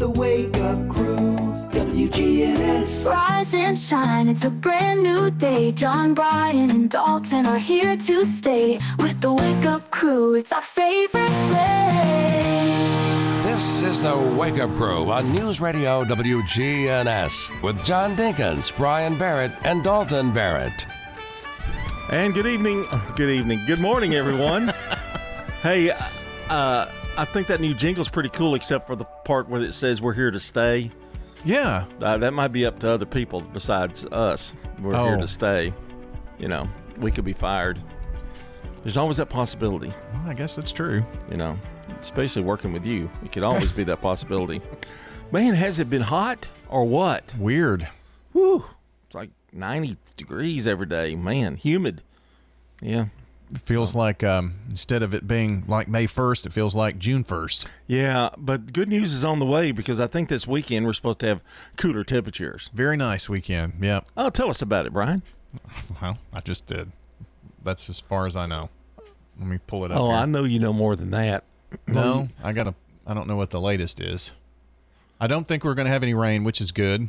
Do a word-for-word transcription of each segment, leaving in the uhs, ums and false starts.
The Wake Up Crew, W G N S. Rise and shine, it's a brand new day. John, Brian, and Dalton are here to stay. With the Wake Up Crew, it's our favorite play. This is the Wake Up Crew on News Radio W G N S with John Dinkins, Brian Barrett, and Dalton Barrett. And good evening, good evening, good morning, everyone. Hey, uh, I think that new jingle's pretty cool, except for the part where it says we're here to stay. Yeah. Uh, that might be up to other people besides us. We're Oh. here to stay. You know, we could be fired. There's always that possibility, Well, I guess that's true. you know, especially working with you. It could always be that possibility. Man, has it been hot or what? Weird. Whew. It's like ninety degrees every day. Man, humid. Yeah. It feels like um, instead of it being like May first, it feels like June first. Yeah, but good news is on the way because I think this weekend we're supposed to have cooler temperatures. Very nice weekend. Yep. Oh, tell us about it, Brian. Well, I just did. That's as far as I know. Let me pull it up. Oh, here. I know you know more than that. No, I gotta. I don't know what the latest is. I don't think we're going to have any rain, which is good.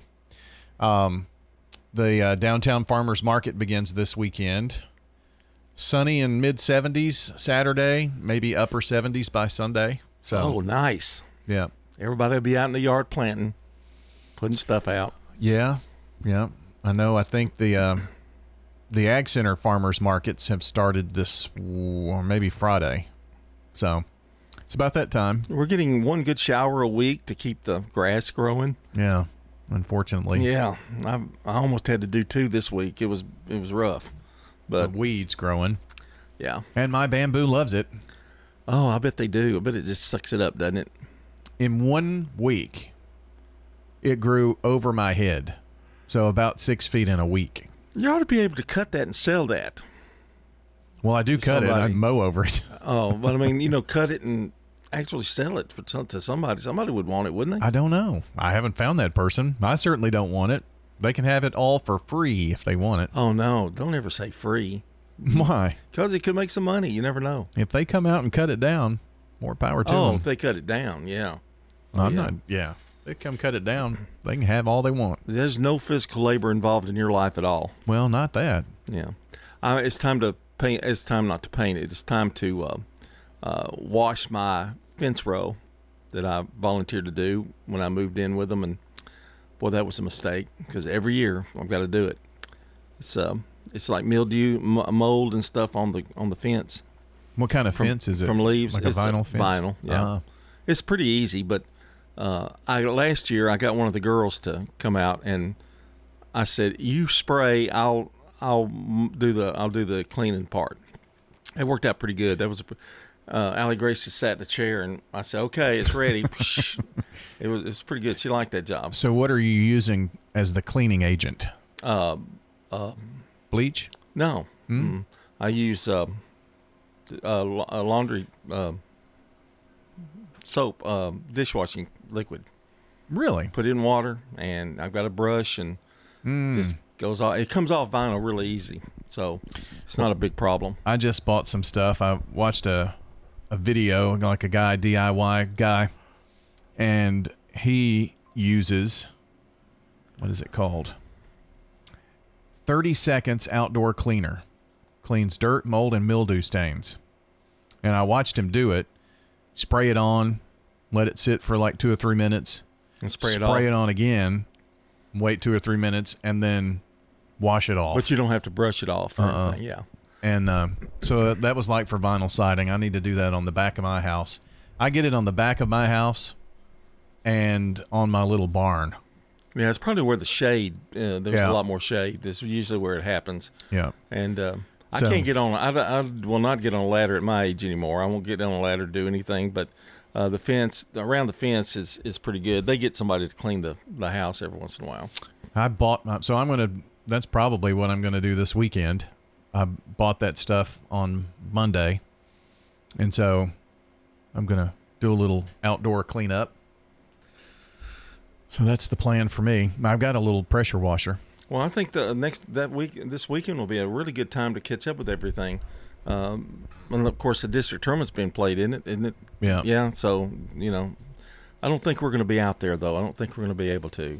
Um, the uh, downtown farmers market begins this weekend. Sunny in mid seventies Saturday, maybe upper seventies by Sunday. So, Oh, nice. yeah, Everybody will be out in the yard planting, putting stuff out. yeah, yeah. I know. I think the um, the Ag Center farmers markets have started this, or maybe Friday. So, it's about that time. We're getting one good shower a week to keep the grass growing. Yeah, unfortunately. Yeah, I I almost had to do two this week. It was it was rough, The but weeds growing. yeah. And my bamboo loves it. Oh, I bet they do. I bet it just sucks it up, doesn't it? In one week, it grew over my head. So about six feet in a week. You ought to be able to cut that and sell that. Well, I do cut it. I Somebody- mow over it. Oh, but I mean, you know, cut it and actually sell it for some, to somebody. Somebody would want it, wouldn't they? I don't know. I haven't found that person. I certainly don't want it. They can have it all for free if they want it. Oh no! Don't ever say free, Why? because it could make some money. You never know. If they come out and cut it down, more power to Oh, them. if they cut it down, yeah. I'm yeah. not. Yeah. They come cut it down. They can have all they want. There's no physical labor involved in your life at all. Well, not that. Yeah, uh, it's time to paint. It's time not to paint it. It's time to uh, uh, wash my fence row that I volunteered to do when I moved in with them, and boy, that was a mistake because every year I've got to do it. It's uh, it's like mildew, m- mold, and stuff on the on the fence. What kind of From- fence is it? from leaves. Like a It's vinyl fence? Vinyl, yeah. Uh, It's pretty easy, but uh, I last year I got one of the girls to come out, and I said, "You spray, I'll I'll m- do the I'll do the cleaning part." It worked out pretty good. That was a, uh, Allie Gracie sat in the chair, and I said, "Okay, it's ready." it was it was pretty good. She liked that job. so what are you using as the cleaning agent? Uh, Bleach? no, mm. I use uh, uh, la- uh, laundry uh, soap, uh, dishwashing liquid. Really? Put it in water, and I've got a brush, and just goes off. It comes off vinyl really easy, so it's not a big problem. I just bought some stuff. I watched a a video, like a guy, D I Y guy, and he uses, what is it called? thirty seconds outdoor cleaner. Cleans dirt, mold, and mildew stains. And I watched him do it. Spray it on, let it sit for like two or three minutes. And spray it spray off. it on again, wait two or three minutes, and then wash it off. But you don't have to brush it off or Uh-uh. anything. Yeah. And uh, so that was like for vinyl siding. I need to do that on the back of my house. I get it on the back of my house and on my little barn. Yeah, it's probably where the shade, uh, there's Yeah. a lot more shade. This is usually where it happens. Yeah. And uh, I So- can't get on, I, I will not get on a ladder at my age anymore. I won't get on a ladder to do anything, but uh, the fence, around the fence is, is pretty good. They get somebody to clean the, the house every once in a while. I bought my, so I'm going to, that's probably what I'm going to do this weekend. I bought that stuff on Monday. And so I'm going to do a little outdoor cleanup. So that's the plan for me. I've got a little pressure washer. Well, I think the next that week, this weekend will be a really good time to catch up with everything. Um, and of course, the district tournament's being played, isn't it? Isn't it? Yeah. Yeah. So you know, I don't think we're going to be out there, though. I don't think we're going to be able to.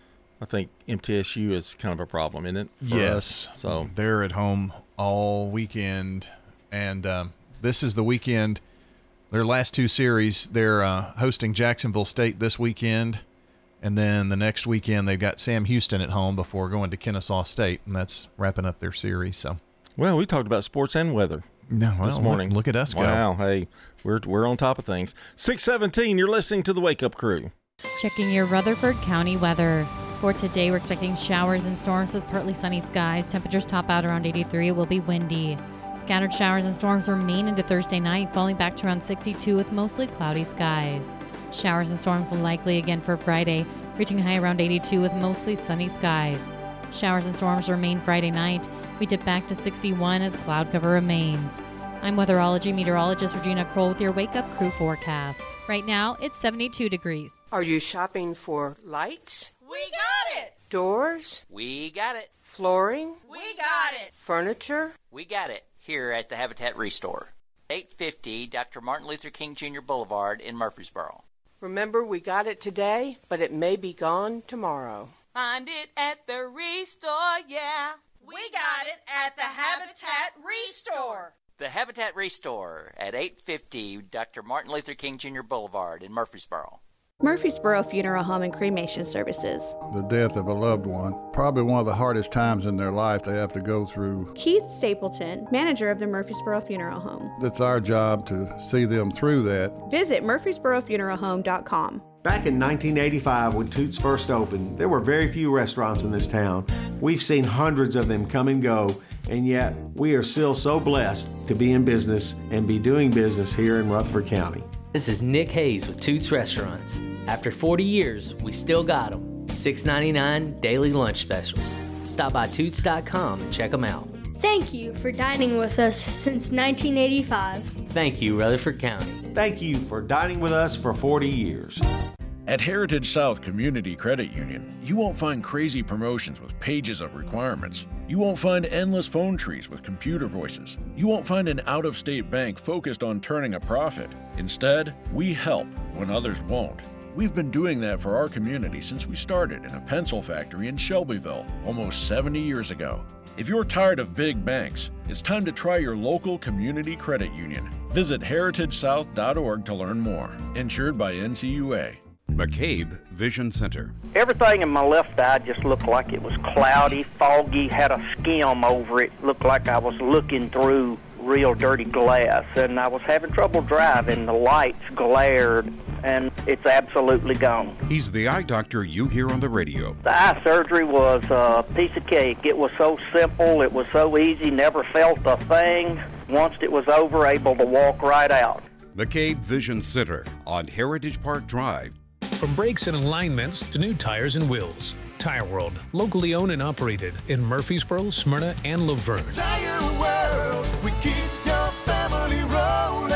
I think M T S U is kind of a problem, isn't it? Yes. Us? So they're at home all weekend, and um, this is the weekend. Their last two series, they're uh, hosting Jacksonville State this weekend, and then the next weekend they've got Sam Houston at home before going to Kennesaw State, and that's wrapping up their series. So, well, we talked about sports and weather. No, well, this morning. Look, look at us go. Wow, hey, we're we're on top of things. six seventeen, you're listening to the Wake Up Crew. Checking your Rutherford County weather. For today, we're expecting showers and storms with partly sunny skies. Temperatures top out around eighty-three. It will be windy. Scattered showers and storms remain into Thursday night, falling back to around sixty-two with mostly cloudy skies. Showers and storms will likely again for Friday, reaching high around eighty-two with mostly sunny skies. Showers and storms remain Friday night. We dip back to sixty-one as cloud cover remains. I'm weatherology meteorologist Regina Kroll with your Wake Up Crew forecast. Right now, it's seventy-two degrees. Are you shopping for lights? We got it! Doors? We got it. Flooring? We got it! Furniture? We got it here at the Habitat Restore. eight fifty Doctor Martin Luther King Junior Boulevard in Murfreesboro. Remember, we got it today, but it may be gone tomorrow. Find it at the Restore, yeah. We got it at the Habitat Restore. The Habitat Restore at eight fifty Doctor Martin Luther King Junior Boulevard in Murfreesboro. Murfreesboro Funeral Home and Cremation Services. The death of a loved one, probably one of the hardest times in their life they have to go through. Keith Stapleton, manager of the Murfreesboro Funeral Home. It's our job to see them through that. Visit murfreesboro funeral home dot com. Back in nineteen eighty-five, when Toots first opened, there were very few restaurants in this town. We've seen hundreds of them come and go, and yet we are still so blessed to be in business and be doing business here in Rutherford County. This is Nick Hayes with Toots Restaurants. After forty years, we still got them. six ninety-nine daily lunch specials. Stop by toots dot com and check them out. Thank you for dining with us since nineteen eighty-five. Thank you, Rutherford County. Thank you for dining with us for forty years. At Heritage South Community Credit Union, you won't find crazy promotions with pages of requirements. You won't find endless phone trees with computer voices. You won't find an out-of-state bank focused on turning a profit. Instead, we help when others won't. We've been doing that for our community since we started in a pencil factory in Shelbyville almost seventy years ago. If you're tired of big banks, it's time to try your local community credit union. Visit heritage south dot org to learn more. Insured by N C U A. McCabe Vision Center. Everything in my left eye just looked like it was cloudy, foggy, had a skim over it. Looked like I was looking through real dirty glass, and I was having trouble driving. The lights glared, and it's absolutely gone. He's the eye doctor you hear on the radio. The eye surgery was a piece of cake. It was so simple, it was so easy, never felt a thing. Once it was over, able to walk right out. McCabe Vision Center on Heritage Park Drive. From brakes and alignments to new tires and wheels, Tire World, locally owned and operated in Murfreesboro, Smyrna, and Laverne. Tire World, we keep your family rolling.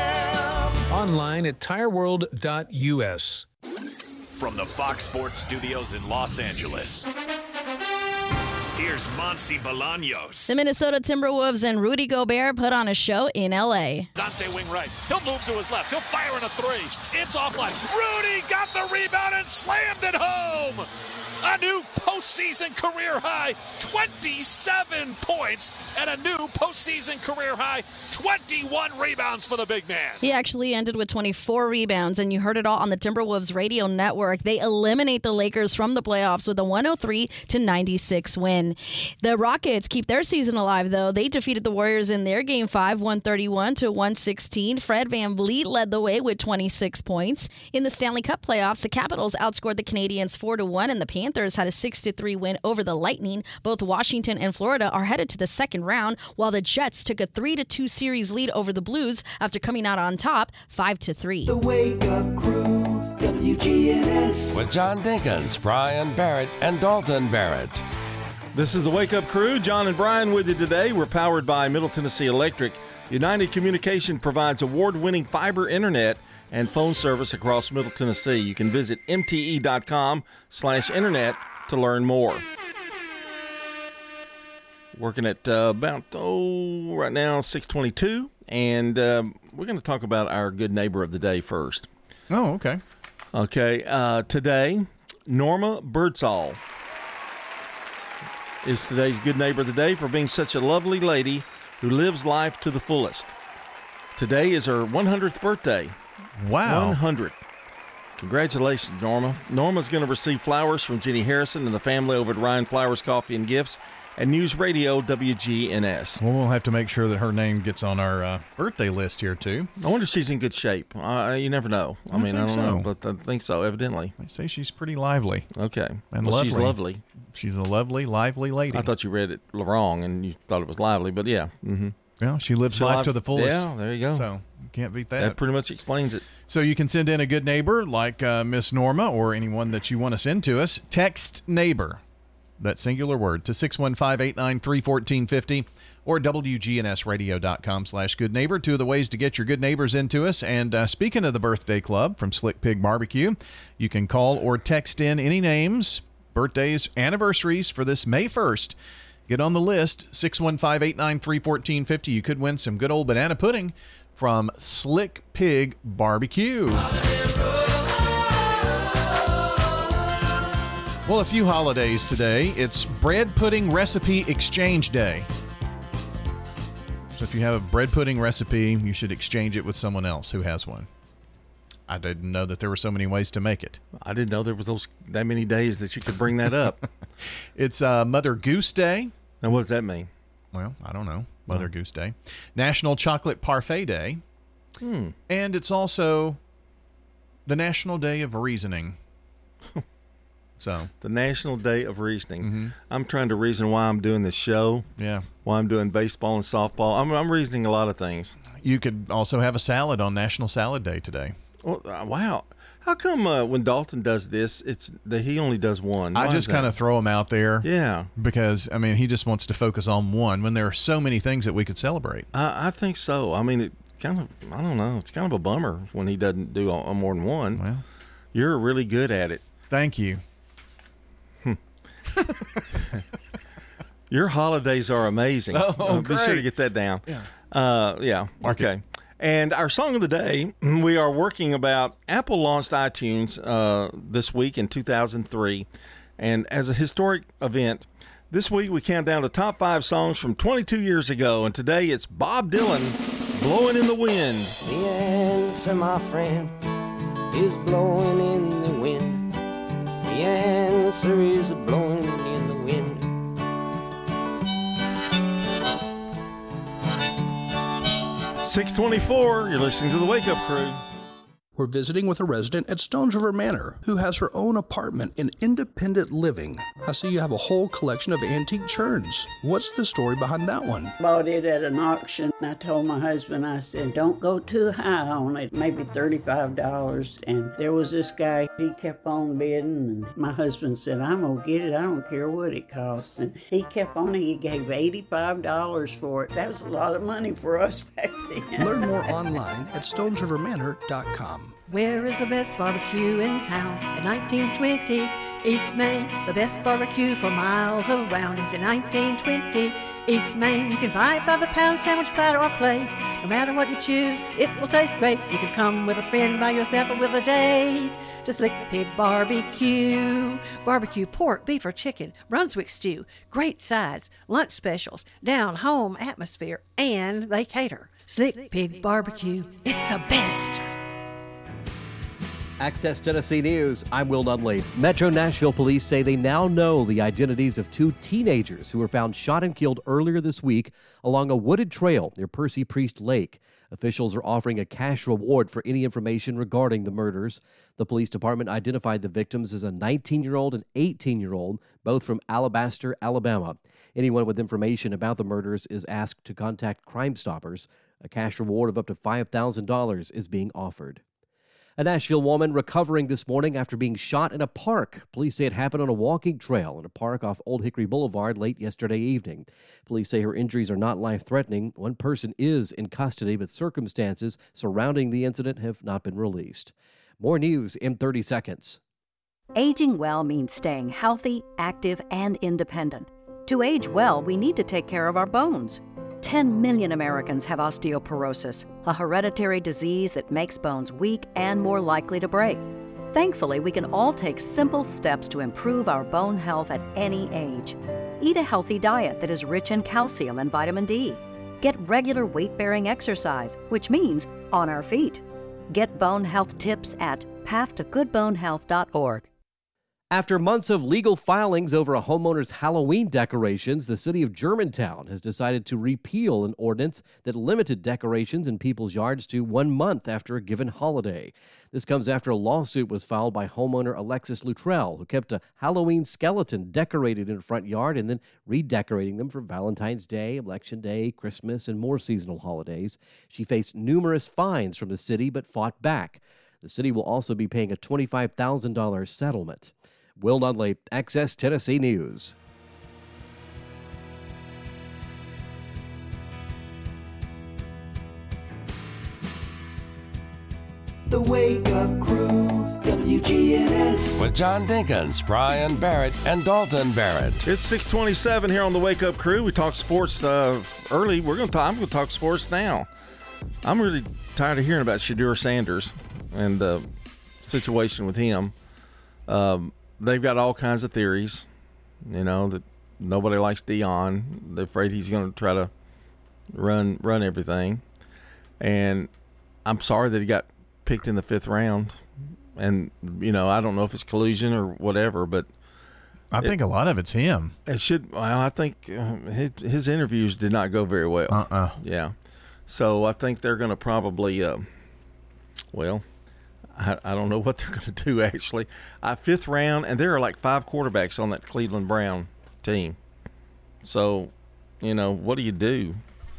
Online at tire world dot U S. From the Fox Sports Studios in Los Angeles, here's Monsi Bolaños. The Minnesota Timberwolves and Rudy Gobert put on a show in L A. Dante wing right. He'll move to his left. He'll fire in a three. It's offline. Rudy got the rebound and slammed it home. A new postseason career high, twenty-seven points, and a new postseason career high, twenty-one rebounds for the big man. He actually ended with twenty-four rebounds, and you heard it all on the Timberwolves radio network. They eliminate the Lakers from the playoffs with a one oh three to ninety-six win. The Rockets keep their season alive, though. They defeated the Warriors in their game five, one thirty-one to one sixteen. Fred VanVleet led the way with twenty-six points. In the Stanley Cup playoffs, the Capitals outscored the Canadiens four to one, and the Panthers Panthers had a six to three win over the Lightning. Both Washington and Florida are headed to the second round, while the Jets took a three to two series lead over the Blues after coming out on top five to three. The Wake Up Crew, W G N S. With John Dinkins, Brian Barrett, and Dalton Barrett. This is the Wake Up Crew. John and Brian with you today. We're powered by Middle Tennessee Electric. United Communication provides award-winning fiber internet and phone service across Middle Tennessee. You can visit M T E dot com slash internet to learn more. Working at uh, about, oh, right now, six twenty-two, and um, we're going to talk about our good neighbor of the day first. Oh, okay. Okay, uh, today, Norma Birdsall is today's Good Neighbor of the Day for being such a lovely lady who lives life to the fullest. Today is her one hundredth birthday. Wow. one hundred. Congratulations, Norma. Norma's going to receive flowers from Jenny Harrison and the family over at Ryan Flowers Coffee and Gifts and News Radio W G N S. Well, we'll have to make sure that her name gets on our uh, birthday list here, too. I wonder if she's in good shape. Uh, you never know. I, I mean, I don't think so. know, but I think so, evidently. They say she's pretty lively. Okay. And well, lovely. she's lovely. She's a lovely, lively lady. I thought you read it wrong and you thought it was lively, but yeah. Mm-hmm. Well, she lives She life live- to the fullest. Yeah, there you go. So you can't beat that. That pretty much explains it. So you can send in a good neighbor like uh, Miss Norma or anyone that you want to send to us. Text neighbor, that singular word, to six one five, eight nine three, one four five zero or W G N S radio dot com slash good neighbor. Two of the ways to get your good neighbors into us. And uh, speaking of the birthday club from Slick Pig Barbecue, you can call or text in any names, birthdays, anniversaries for this May first. Get on the list, six one five, eight nine three, one four five zero. You could win some good old banana pudding from Slick Pig Barbecue. Well, a few holidays today. It's Bread Pudding Recipe Exchange Day. So if you have a bread pudding recipe, you should exchange it with someone else who has one. I didn't know that there were so many ways to make it. I didn't know there was those that many days that you could bring that up. It's uh, Mother Goose Day. Now, what does that mean? Well, I don't know. Mother oh. Goose Day. National Chocolate Parfait Day. Hmm. And it's also the National Day of Reasoning. So the National Day of Reasoning. Mm-hmm. I'm trying to reason why I'm doing this show. Yeah. Why I'm doing baseball and softball. I'm, I'm reasoning a lot of things. You could also have a salad on National Salad Day today. Well, uh, wow. How come uh, when Dalton does this, it's that he only does one? Why I just kind of throw him out there. Yeah. Because, I mean, he just wants to focus on one when there are so many things that we could celebrate. I, I think so. I mean, it kind of, I don't know. It's kind of a bummer when he doesn't do a, a more than one. Well, you're really good at it. Thank you. Your holidays are amazing. Oh, uh, Be sure to get that down. Yeah. Uh, yeah. Mark okay. It. And our song of the day, we are working about Apple launched iTunes uh, this week in two thousand three. And as a historic event, this week we count down the top five songs from twenty-two years ago. And today it's Bob Dylan, Blowing in the Wind. The answer, my friend, is blowing in the wind. The answer is blowing in the wind. six twenty-four, you're listening to the Wake Up Crew. We're visiting with a resident at Stones River Manor who has her own apartment in independent living. I see you have a whole collection of antique churns. What's the story behind that one? Bought it at an auction. I told my husband, I said, don't go too high on it, maybe thirty-five dollars. And there was this guy, he kept on bidding. And my husband said, I'm going to get it. I don't care what it costs. And he kept on, he gave eighty-five dollars for it. That was a lot of money for us back then. Learn more online at stones river manor dot com. Where is the best barbecue in town? In nineteen twenty, East Main. The best barbecue for miles around is in nineteen twenty, East Main. You can buy it by the pound, sandwich, platter, or plate. No matter what you choose, it will taste great. You can come with a friend, by yourself, or with a date. To Slick Pig Barbecue. Barbecue pork, beef, or chicken, Brunswick stew, great sides, lunch specials, down-home atmosphere, and they cater. Slick Pig Barbecue, it's the best. Access Tennessee News, I'm Will Nunley. Metro Nashville police say they now know the identities of two teenagers who were found shot and killed earlier this week along a wooded trail near Percy Priest Lake. Officials are offering a cash reward for any information regarding the murders. The police department identified the victims as a nineteen-year-old and eighteen-year-old, both from Alabaster, Alabama. Anyone with information about the murders is asked to contact Crime Stoppers. A cash reward of up to five thousand dollars is being offered. A Nashville woman recovering this morning after being shot in a park. Police say it happened on a walking trail in a park off Old Hickory Boulevard late yesterday evening. Police say her injuries are not life-threatening. One person is in custody, but circumstances surrounding the incident have not been released. More news in thirty seconds. Aging well means staying healthy, active, and independent. To age well, we need to take care of our bones. ten million Americans have osteoporosis, a hereditary disease that makes bones weak and more likely to break. Thankfully, we can all take simple steps to improve our bone health at any age. Eat a healthy diet that is rich in calcium and vitamin D. Get regular weight-bearing exercise, which means on our feet. Get bone health tips at path to good bone health dot org. After months of legal filings over a homeowner's Halloween decorations, the city of Germantown has decided to repeal an ordinance that limited decorations in people's yards to one month after a given holiday. This comes after a lawsuit was filed by homeowner Alexis Luttrell, who kept a Halloween skeleton decorated in her front yard and then redecorating them for Valentine's Day, Election Day, Christmas, and more seasonal holidays. She faced numerous fines from the city but fought back. The city will also be paying a twenty-five thousand dollars settlement. Will Nunley, Access Tennessee News. The Wake Up Crew, W G N S. With John Dinkins, Brian Barrett, and Dalton Barrett. It's six twenty-seven here on the Wake Up Crew. We talked sports uh, early. We're going to talk. I'm going to talk sports now. I'm really tired of hearing about Shedeur Sanders and the situation with him. Um, they've got all kinds of theories. You know that nobody likes Deion. They're afraid he's going to try to run run everything. And I'm sorry that he got picked in the fifth round, and you know I don't know if it's collusion or whatever, but I think it, a lot of it's him. It should. Well, I think uh, his, his interviews did not go very well. Uh-uh. Yeah, so I think they're going to probably. Uh, well, I, I don't know what they're going to do actually. Uh, fifth round, and there are like five quarterbacks on that Cleveland Brown team. So, you know, what do you do?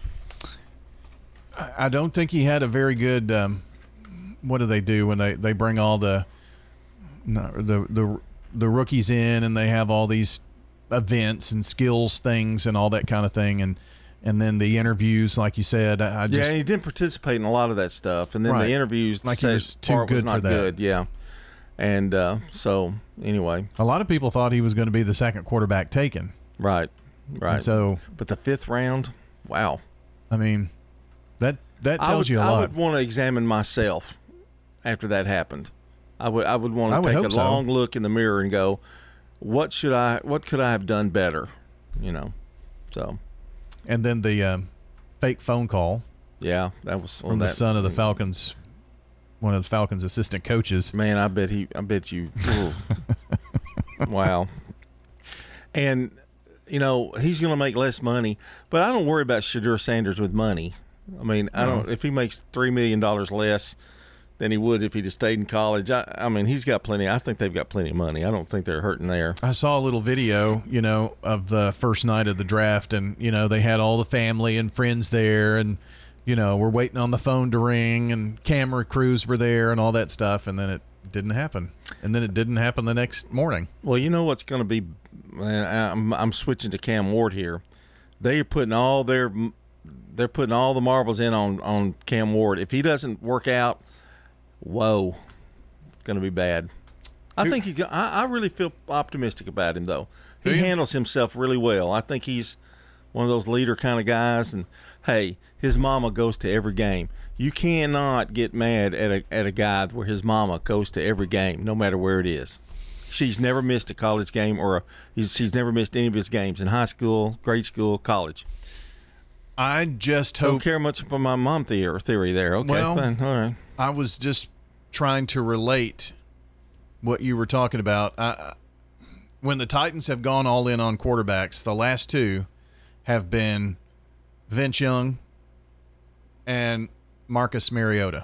I don't think he had a very good. Um, what do they do when they, they bring all the, no, the the the rookies in and they have all these events and skills things and all that kind of thing, and and then the interviews, like you said, I, I just yeah, and he didn't participate in a lot of that stuff, and then right. the interviews like he was too part good was not for that. Good, yeah, and uh, so anyway, a lot of people thought he was going to be the second quarterback taken. Right, right. And so, but the fifth round, wow. I mean, that that tells I would, you a lot. I would want to examine myself after that happened. I would I would want I to would take a hope so. long look in the mirror and go, what should I what could I have done better? You know. So and then the um, fake phone call. Yeah, that was from that, the son of the Falcons, one of the Falcons' assistant coaches. Man, I bet he I bet you wow. And you know, he's going to make less money, but I don't worry about Shedeur Sanders with money. I mean, I don't. If he makes three million dollars less than he would if he just stayed in college, I, I mean, he's got plenty. I think they've got plenty of money. I don't think they're hurting there. I saw a little video, you know, of the first night of the draft, and you know they had all the family and friends there, and you know we're waiting on the phone to ring, and camera crews were there, and all that stuff, and then it didn't happen, and then it didn't happen the next morning. Well, you know what's going to be. I'm, I'm switching to Cam Ward here. They're putting all their they're putting all the marbles in on, on Cam Ward. If he doesn't work out, whoa, it's going to be bad. I think he. I, I really feel optimistic about him, though. He handles himself really well. I think he's one of those leader kind of guys. And hey, his mama goes to every game. You cannot get mad at a at a guy where his mama goes to every game, no matter where it is. She's never missed a college game, or a, he's, she's never missed any of his games in high school, grade school, college. I just hope. Don't care much for my mom theory, theory there. Okay, well, fine. All right. I was just trying to relate what you were talking about. I, when the Titans have gone all in on quarterbacks, the last two have been Vince Young and Marcus Mariota.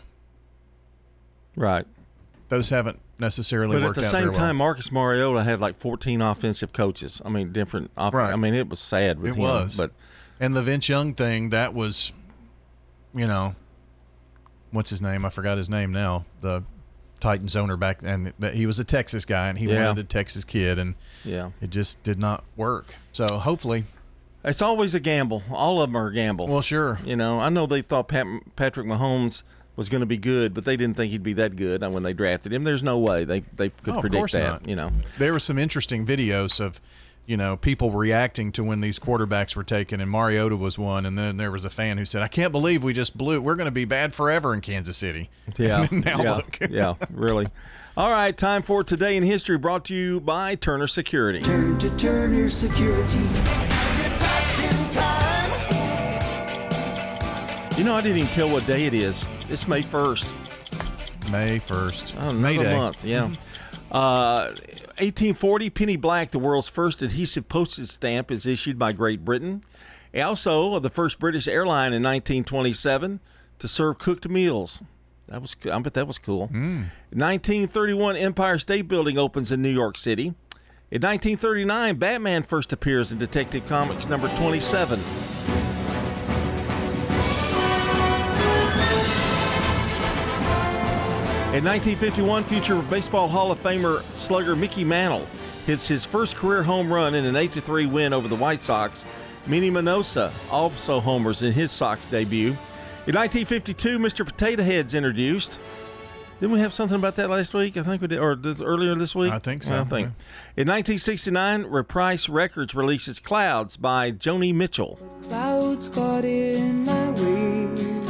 Right. Those haven't necessarily but worked out at the same very well. time, Marcus Mariota had like fourteen offensive coaches. I mean, different. Off- Right. I mean, it was sad with It him. was. But and the Vince Young thing, that was, you know, what's his name? I forgot his name now. The Titans owner back, and that he was a Texas guy, and he Yeah. wanted a Texas kid, and yeah, it just did not work. So hopefully, it's always a gamble. All of them are a gamble. Well, sure. You know, I know they thought Pat, Patrick Mahomes was going to be good, but they didn't think he'd be that good when they drafted him. There's no way they they could oh, of predict course that. not. You know, there were some interesting videos of you know, people reacting to when these quarterbacks were taken, and Mariota was one, and then there was a fan who said, I can't believe we just blew it. We're going to be bad forever in Kansas City. Yeah, now yeah, look. yeah, really. All right, time for Today in History, brought to you by Turner Security. Turn to Turner Security. You know, I didn't even tell what day it is. It's May first. May first. Oh, May another Day. month, yeah. Uh, eighteen forty, Penny Black, the world's first adhesive postage stamp, is issued by Great Britain. Also, the first British airline in nineteen twenty-seven to serve cooked meals. That was, I bet that was cool. Mm. nineteen thirty-one, Empire State Building opens in New York City. In nineteen thirty-nine, Batman first appears in Detective Comics number twenty-seven. In nineteen fifty-one, future Baseball Hall of Famer slugger Mickey Mantle hits his first career home run in an eight to three win over the White Sox. Minnie Minoso also homers in his Sox debut. In nineteen fifty-two, Mister Potato Head's introduced. Didn't we have something about that last week? I think we did, or this, earlier this week? I think so. I think. In nineteen sixty-nine, Reprise Records releases Clouds by Joni Mitchell. Clouds got in my way.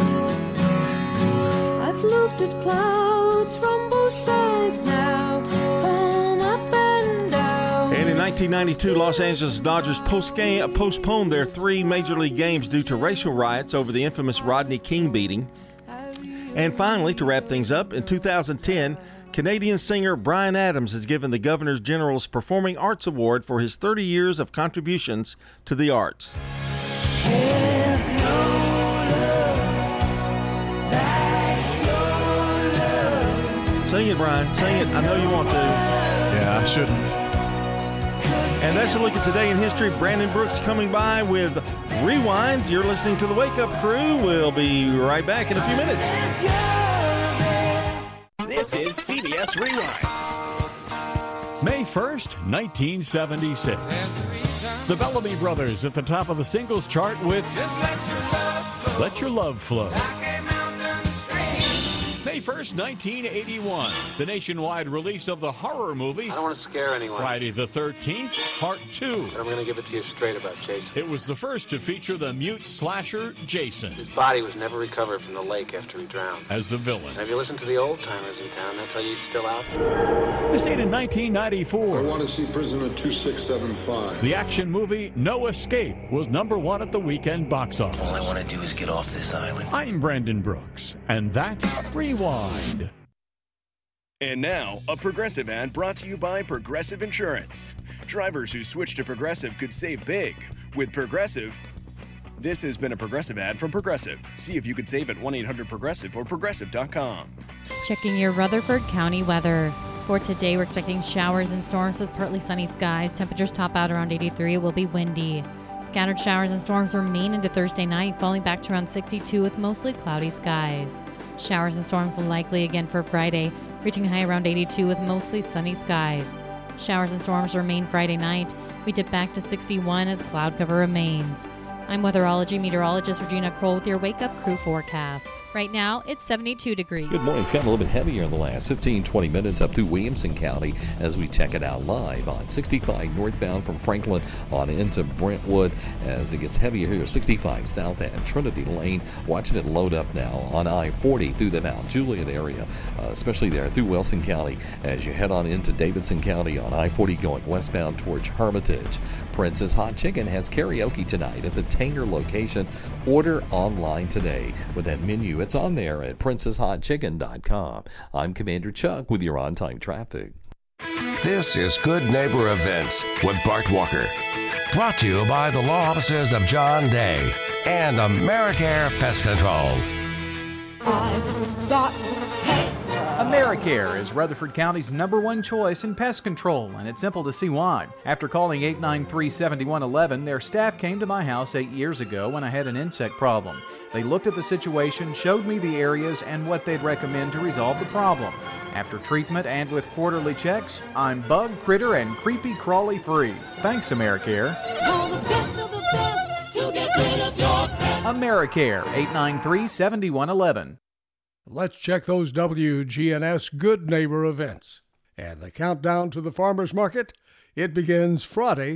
I've looked at clouds from both sides now, from up and down. And in nineteen ninety-two, Los Angeles Dodgers post-game, postponed their three Major League games due to racial riots over the infamous Rodney King beating. And finally, to wrap things up, in two thousand ten, Canadian singer Bryan Adams is given the Governor General's Performing Arts Award for his thirty years of contributions to the arts. There's no love like your love. Sing it, Brian. Sing it. I know you want to. Yeah, I shouldn't. And that's a look at Today in History. Brandon Brooks coming by with Rewind. You're listening to the Wake Up Crew. We'll be right back in a few minutes. This is C B S Rewind. May first, nineteen seventy-six. The Bellamy Brothers at the top of the singles chart with Just Let Your Love Flow. Let Your Love Flow. May first, nineteen eighty-one, the nationwide release of the horror movie I don't want to scare anyone. Friday the thirteenth, Part two. But I'm going to give it to you straight about Jason. It was the first to feature the mute slasher Jason His body was never recovered from the lake after he drowned. as the villain. And if you listen to the old timers in town, they'll tell you he's still out. This date in nineteen ninety-four. I want to see Prisoner two six seven five. The action movie No Escape was number one at the weekend box office. All I want to do is get off this island. I'm Brandon Brooks, and that's Rewind. And now, a Progressive ad brought to you by Progressive Insurance. Drivers who switch to Progressive could save big. With Progressive, this has been a Progressive ad from Progressive. See if you could save at one eight hundred progressive or progressive dot com. Checking your Rutherford County weather. For today, we're expecting showers and storms with partly sunny skies. Temperatures top out around eighty-three. It will be windy. Scattered showers and storms remain into Thursday night, falling back to around sixty-two with mostly cloudy skies. Showers and storms will likely again for Friday, reaching high around eighty-two with mostly sunny skies. Showers and storms remain Friday night. We dip back to sixty-one as cloud cover remains. I'm weatherology meteorologist Regina Kroll with your Wake Up Crew forecast. Right now, it's seventy-two degrees. Good morning. It's gotten a little bit heavier in the last fifteen, twenty minutes up through Williamson County as we check it out live on sixty-five northbound from Franklin on into Brentwood as it gets heavier here. sixty-five south at Trinity Lane. Watching it load up now on I forty through the Mount Juliet area, uh, especially there through Wilson County as you head on into Davidson County on I forty going westbound towards Hermitage. Princess Hot Chicken has karaoke tonight at the Tanger location. Order online today with that menu. It's on there at princess hot chicken dot com. I'm Commander Chuck with your on-time traffic. This is Good Neighbor Events with Bart Walker. Brought to you by the law offices of John Day and AmeriCare Pest Control. I've got pets. AmeriCare is Rutherford County's number one choice in pest control, and it's simple to see why. After calling eight nine three, seven one one one, their staff came to my house eight years ago when I had an insect problem. They looked at the situation, showed me the areas and what they'd recommend to resolve the problem. After treatment and with quarterly checks, I'm bug, critter, and creepy crawly free. Thanks, AmeriCare. Call the best of the best to get rid of your pest. AmeriCare, eight nine three, seven one one one. Let's check those W G N S Good Neighbor events. And the countdown to the farmer's market, it begins Friday,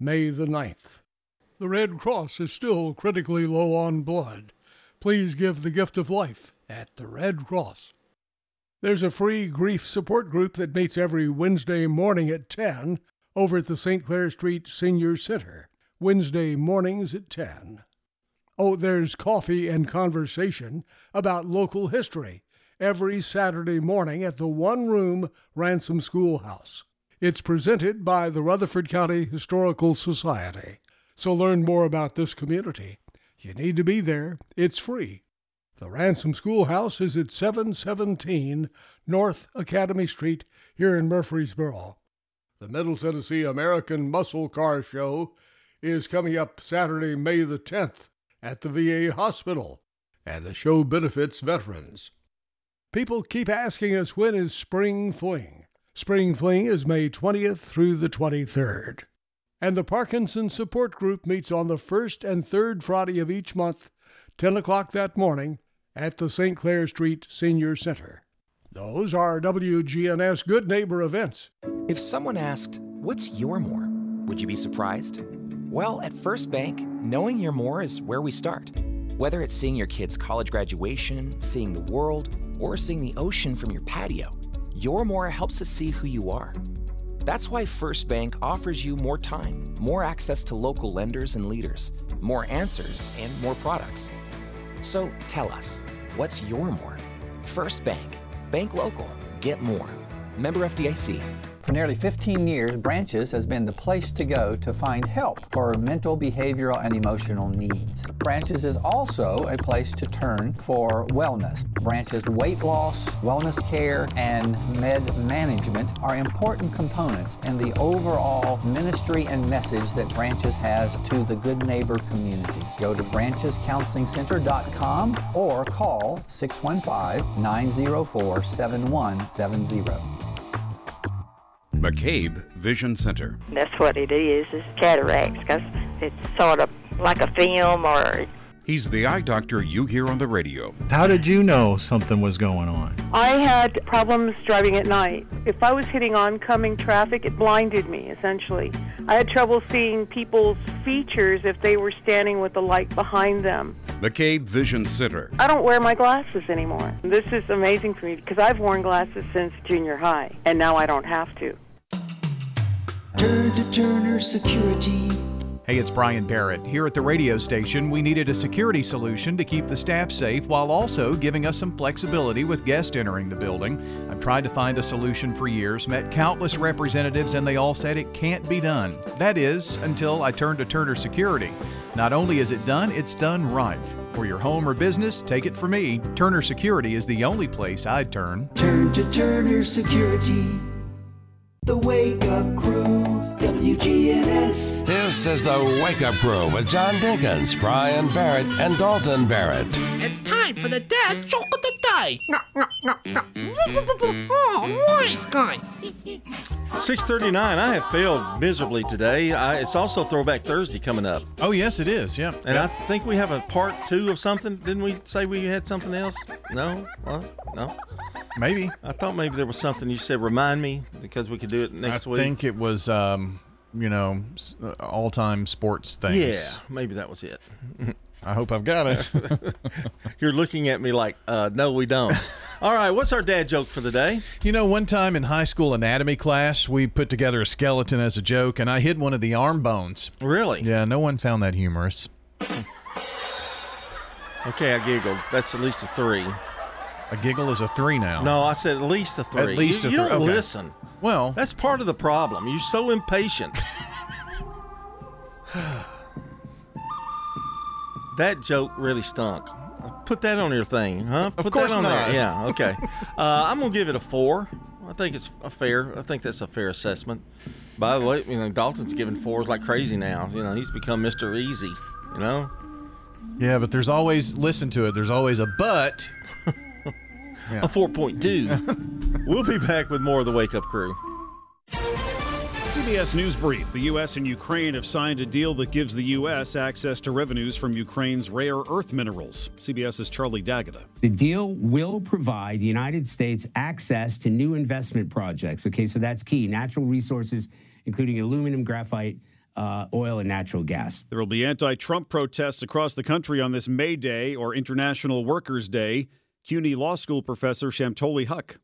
May the ninth. The Red Cross is still critically low on blood. Please give the gift of life at the Red Cross. There's a free grief support group that meets every Wednesday morning at ten over at the Saint Clair Street Senior Center. Wednesday mornings at ten. Oh, there's coffee and conversation about local history every Saturday morning at the One Room Ransom Schoolhouse. It's presented by the Rutherford County Historical Society. So learn more about this community. You need to be there. It's free. The Ransom Schoolhouse is at seven seventeen North Academy Street here in Murfreesboro. The Middle Tennessee American Muscle Car Show is coming up Saturday, May the tenth at the V A Hospital, and the show benefits veterans. People keep asking us, when is Spring Fling? Spring Fling is May twentieth through the twenty-third. And the Parkinson Support Group meets on the first and third Friday of each month, ten o'clock that morning, at the Saint Clair Street Senior Center. Those are W G N S Good Neighbor events. If someone asked, what's your more? Would you be surprised? Well, at First Bank, knowing your more is where we start. Whether it's seeing your kid's college graduation, seeing the world, or seeing the ocean from your patio, your more helps us see who you are. That's why First Bank offers you more time, more access to local lenders and leaders, more answers, and more products. So tell us, what's your more? First Bank. Bank local. Get more. Member F D I C. For nearly fifteen years, Branches has been the place to go to find help for mental, behavioral, and emotional needs. Branches is also a place to turn for wellness. Branches weight loss, wellness care, and med management are important components in the overall ministry and message that Branches has to the Good Neighbor community. Go to branches counseling center dot com or call six one five, nine zero four, seven one seven zero. McCabe Vision Center. That's what it is, is cataracts, because it's sort of like a film or... He's the eye doctor you hear on the radio. How did you know something was going on? I had problems driving at night. If I was hitting oncoming traffic, it blinded me, essentially. I had trouble seeing people's features if they were standing with the light behind them. McCabe Vision Center. I don't wear my glasses anymore. This is amazing for me because I've worn glasses since junior high, and now I don't have to. Turn to Turner Security. Hey, it's Brian Barrett. Here at the radio station, we needed a security solution to keep the staff safe while also giving us some flexibility with guests entering the building. I've tried to find a solution for years, met countless representatives, and they all said it can't be done. That is, until I turned to Turner Security. Not only is it done, it's done right. For your home or business, take it from me, Turner Security is the only place I'd turn. Turn to Turner Security. The Wake Up Crew, W G N S. This is the Wake Up Crew with John Dinkins, Brian Barrett, and Dalton Barrett. It's time for the dad joke of the day. No, no, no, no. Oh, nice guy. six thirty-nine. I have failed miserably today. I, it's also Throwback Thursday coming up. Oh, yes, it is. Yeah. And yeah. I think we have a part two of something. Didn't we say we had something else? No? What? No? Maybe. I thought maybe there was something you said, remind me, because we could do it next I week. I think it was, um, you know, all-time sports things. Yeah, maybe that was it. I hope I've got it. You're looking at me like, uh, no, we don't. All right, what's our dad joke for the day? You know, one time in high school anatomy class, we put together a skeleton as a joke, and I hid one of the arm bones. Really? Yeah, no one found that humorous. Okay, I giggled. That's at least a three. A giggle is a three now. No, I said at least a three. At least you, a you three. don't Okay. listen. Well, that's part of the problem. You're so impatient. That joke really stunk. Put that on your thing, huh? Put of course that on not. there. Yeah, okay. uh, I'm gonna give it a four. I think it's a fair. I think that's a fair assessment. By the way, you know Dalton's giving fours like crazy now. You know he's become Mister Easy. You know. Yeah, but there's always listen to it. There's always a but. Yeah. A four point two. We'll be back with more of the Wake Up Crew. C B S News Brief. The U S and Ukraine have signed a deal that gives the U S access to revenues from Ukraine's rare earth minerals. CBS's Charlie D'Agata. The deal will provide the United States access to new investment projects. Okay, so that's key. Natural resources, including aluminum, graphite, uh, oil and natural gas. There will be anti-Trump protests across the country on this May Day, or International Workers' Day. C U N Y Law School professor Shamtoli Huck.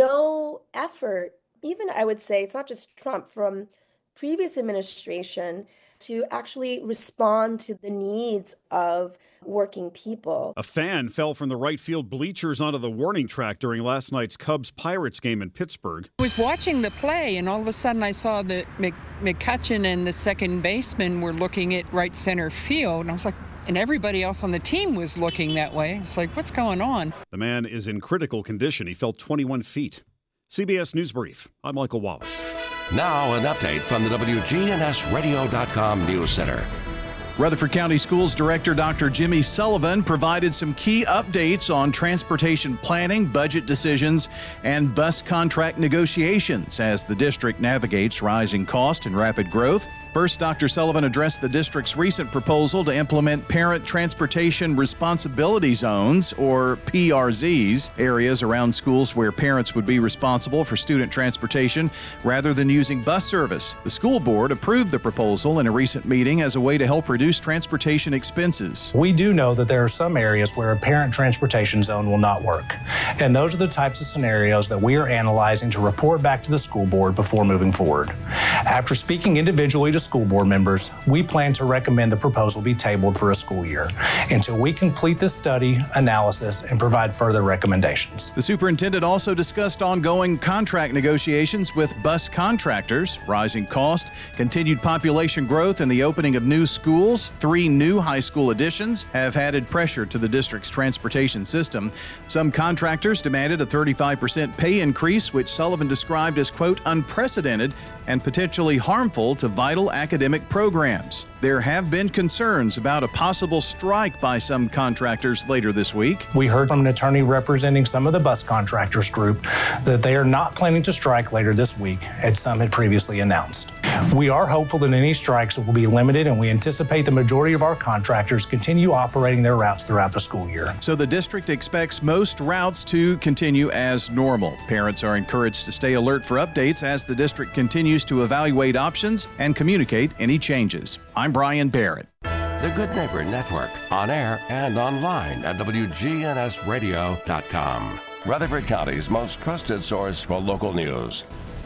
No effort, even I would say, it's not just Trump, from previous administration to actually respond to the needs of working people. A fan fell from the right field bleachers onto the warning track during last night's Cubs-Pirates game in Pittsburgh. I was watching the play, and all of a sudden I saw that Mc, McCutcheon and the second baseman were looking at right center field, and I was like, and everybody else on the team was looking that way. It's like, what's going on? The man is in critical condition. He fell twenty-one feet. C B S News Brief. I'm Michael Wallace. Now an update from the W G N S radio dot com News Center. Rutherford County Schools Director Doctor Jimmy Sullivan provided some key updates on transportation planning, budget decisions, and bus contract negotiations as the district navigates rising cost and rapid growth. First, Doctor Sullivan addressed the district's recent proposal to implement Parent Transportation Responsibility Zones, or P R Zs, areas around schools where parents would be responsible for student transportation rather than using bus service. The school board approved the proposal in a recent meeting as a way to help reduce transportation expenses. We do know that there are some areas where a parent transportation zone will not work, and those are the types of scenarios that we are analyzing to report back to the school board before moving forward. After speaking individually to school board members, we plan to recommend the proposal be tabled for a school year until we complete this study, analysis, and provide further recommendations. The superintendent also discussed ongoing contract negotiations with bus contractors, rising cost, continued population growth, and the opening of new schools. Three new high school additions have added pressure to the district's transportation system. Some contractors demanded a thirty-five percent pay increase, which Sullivan described as, quote, unprecedented and potentially harmful to vital academic programs. There have been concerns about a possible strike by some contractors later this week. We heard from an attorney representing some of the bus contractors group that they are not planning to strike later this week, as some had previously announced. We are hopeful that any strikes will be limited, and we anticipate the majority of our contractors continue operating their routes throughout the school year. So the district expects most routes to continue as normal. Parents are encouraged to stay alert for updates as the district continues to evaluate options and communicate any changes. I'm Brian Barrett. The Good Neighbor Network, on air and online at W G N S radio dot com. Rutherford County's most trusted source for local news.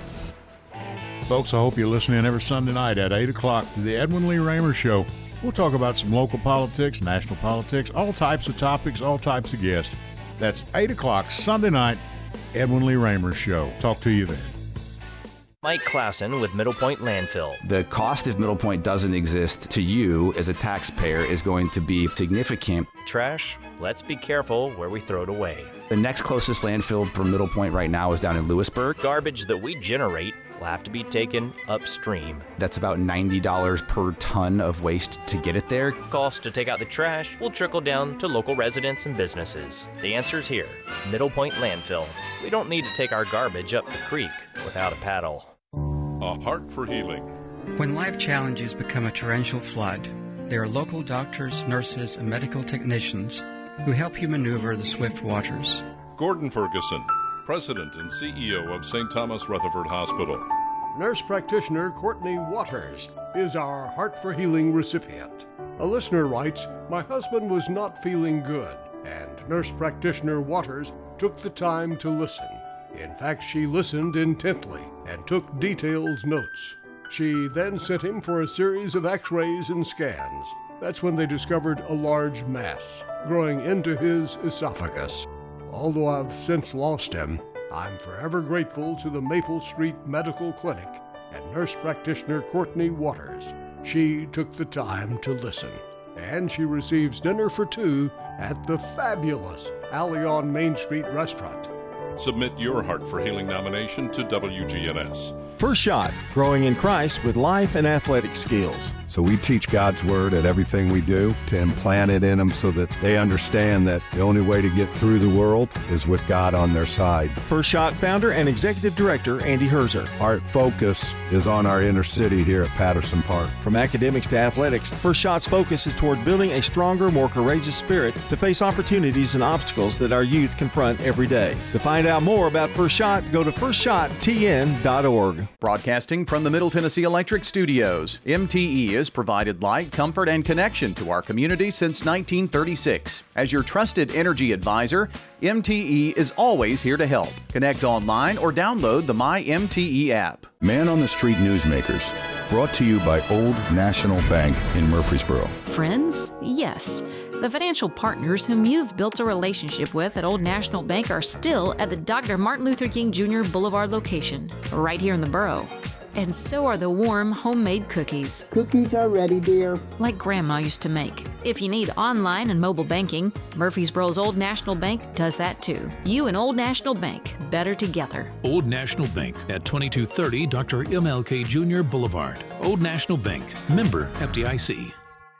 Folks, I hope you listen in every Sunday night at eight o'clock to the Edwin Lee Raymer Show. We'll talk about some local politics, national politics, all types of topics, all types of guests. That's eight o'clock Sunday night, Edwin Lee Raymer Show. Talk to you then. Mike Clausen with Middle Point Landfill. The cost if Middle Point doesn't exist to you as a taxpayer is going to be significant. Trash, let's be careful where we throw it away. The next closest landfill for Middle Point right now is down in Lewisburg. Garbage that we generate will have to be taken upstream. That's about ninety dollars per ton of waste to get it there. Cost to take out the trash will trickle down to local residents and businesses. The answer's here, Middle Point Landfill. We don't need to take our garbage up the creek without a paddle. A Heart for Healing. When life challenges become a torrential flood, there are local doctors, nurses, and medical technicians who help you maneuver the swift waters. Gordon Ferguson, President and C E O of Saint Thomas Rutherford Hospital. Nurse practitioner Courtney Waters is our Heart for Healing recipient. A listener writes, "My husband was not feeling good, and nurse practitioner Waters took the time to listen. In fact, she listened intently and took detailed notes. She then sent him for a series of x-rays and scans. That's when they discovered a large mass growing into his esophagus. Although I've since lost him, I'm forever grateful to the Maple Street Medical Clinic and nurse practitioner Courtney Waters. She took the time to listen, and she receives dinner for two at the fabulous Alley on Main Street restaurant." Submit your Heart for Healing nomination to W G N S. First Shot, growing in Christ with life and athletic skills. So we teach God's Word at everything we do to implant it in them so that they understand that the only way to get through the world is with God on their side. First Shot founder and executive director Andy Herzer. Our focus is on our inner city here at Patterson Park. From academics to athletics, First Shot's focus is toward building a stronger, more courageous spirit to face opportunities and obstacles that our youth confront every day. To find out more about First Shot, go to first shot t n dot org. Broadcasting from the Middle Tennessee Electric Studios, M T E has provided light, comfort, and connection to our community since nineteen thirty-six. As your trusted energy advisor, M T E is always here to help. Connect online or download the My M T E app. Man on the Street Newsmakers, brought to you by Old National Bank in Murfreesboro. Friends? Yes. The financial partners whom you've built a relationship with at Old National Bank are still at the Doctor Martin Luther King Junior Boulevard location, right here in the borough. And so are the warm, homemade cookies. Cookies are ready, dear. Like Grandma used to make. If you need online and mobile banking, Murfreesboro's Old National Bank does that too. You and Old National Bank, better together. Old National Bank at twenty-two thirty Doctor M L K Junior Boulevard. Old National Bank, member F D I C.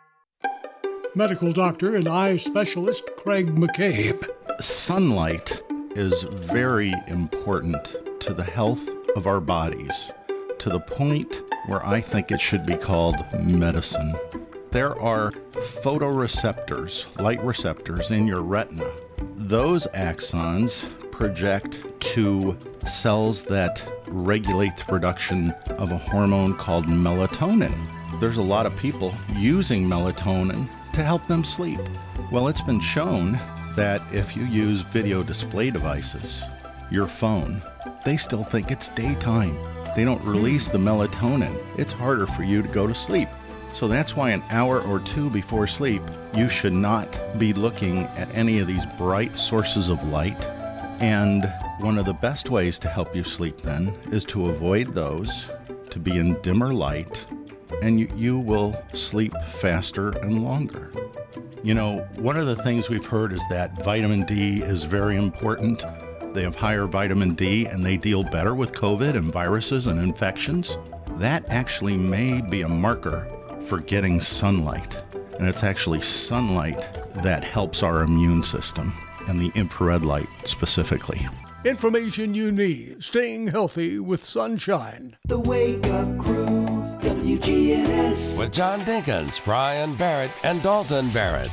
Medical doctor and eye specialist Craig McCabe. Sunlight is very important to the health of our bodies, to the point where I think it should be called medicine. There are photoreceptors, light receptors in your retina. Those axons project to cells that regulate the production of a hormone called melatonin. There's a lot of people using melatonin to help them sleep. Well, it's been shown that if you use video display devices, your phone, they still think it's daytime. They don't release the melatonin. It's harder for you to go to sleep. So that's why an hour or two before sleep, you should not be looking at any of these bright sources of light. And one of the best ways to help you sleep then is to avoid those, to be in dimmer light, and you, you will sleep faster and longer. You know, one of the things we've heard is that vitamin D is very important. They have higher vitamin D and they deal better with COVID and viruses and infections. That actually may be a marker for getting sunlight. And it's actually sunlight that helps our immune system, and the infrared light specifically. Information you need, staying healthy with sunshine. The Wake Up Crew, W G N S. With John Dinkins, Brian Barrett, and Dalton Barrett.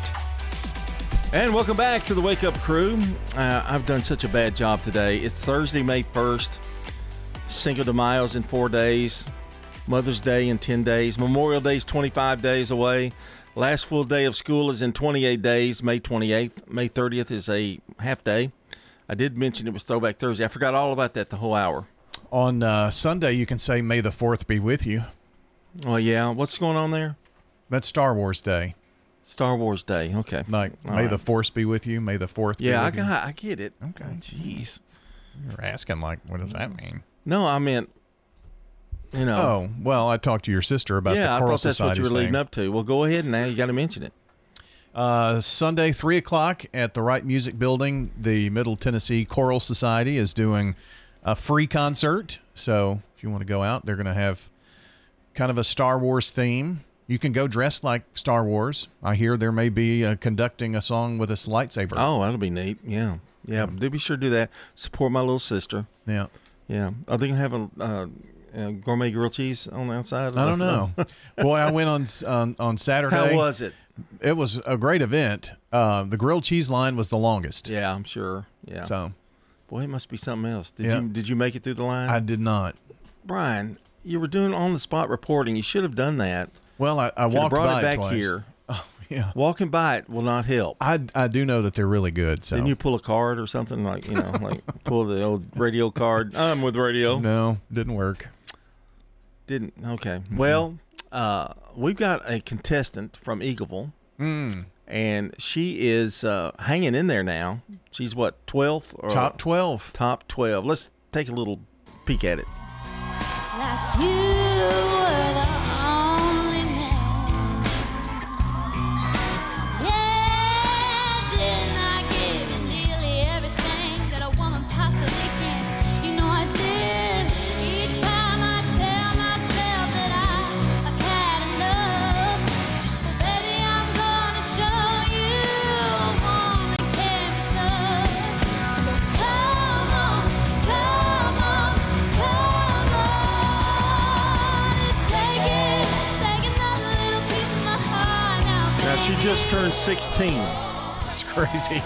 And welcome back to the Wake Up Crew. Uh, I've done such a bad job today. It's Thursday, May first. Cinco de Mayo's in four days. Mother's Day in ten days. Memorial Day's twenty-five days away. Last full day of school is in twenty-eight days, May twenty-eighth. May thirtieth is a half day. I did mention it was Throwback Thursday. I forgot all about that the whole hour. On uh, Sunday, you can say, May the fourth be with you. Oh, yeah. What's going on there? That's Star Wars Day. Star Wars Day. Okay. Like, all May right. the Force be with you. May the fourth yeah, be with I got, you. I get it. Okay. Jeez. You're asking, like, what does that mean? No, I meant, you know. Oh, well, I talked to your sister about yeah, the Choral I thought that's what you were leading thing. up to. Well, go ahead now. You got to mention it. Uh, Sunday, three o'clock at the Wright Music Building, the Middle Tennessee Choral Society is doing a free concert. So if you want to go out, they're going to have kind of a Star Wars theme. You can go dressed like Star Wars. I hear there may be uh, conducting a song with a lightsaber. Oh, that'll be neat. Yeah. Yeah, do be sure to do that. Support my little sister. Yeah. Yeah. Are they going to have a uh, uh, gourmet grilled cheese on the outside? I don't know. Boy, I went on, on, on Saturday. How was it? It was a great event. Uh, the grilled cheese line was the longest. Yeah, I'm sure. Yeah. So, boy, it must be something else. Did yeah. you Did you make it through the line? I did not. Brian, you were doing on the spot reporting. You should have done that. Well, I, I walked brought by it back twice. here. Oh, yeah. Walking by it will not help. I, I do know that they're really good. So didn't you pull a card or something like you know like pull the old radio card? I'm with radio. No, didn't work. Didn't. Okay. Mm-hmm. Well, uh, we've got a contestant from Eagleville. Mm. And she is uh, hanging in there now. She's what, twelfth? Or top twelve. Top twelve. Let's take a little peek at it. Like you were the only man. Yeah, didn't I give you nearly everything that a woman possibly can? You know I did. Each time I tell myself that I, I've had enough. she just turned sixteen. It's crazy.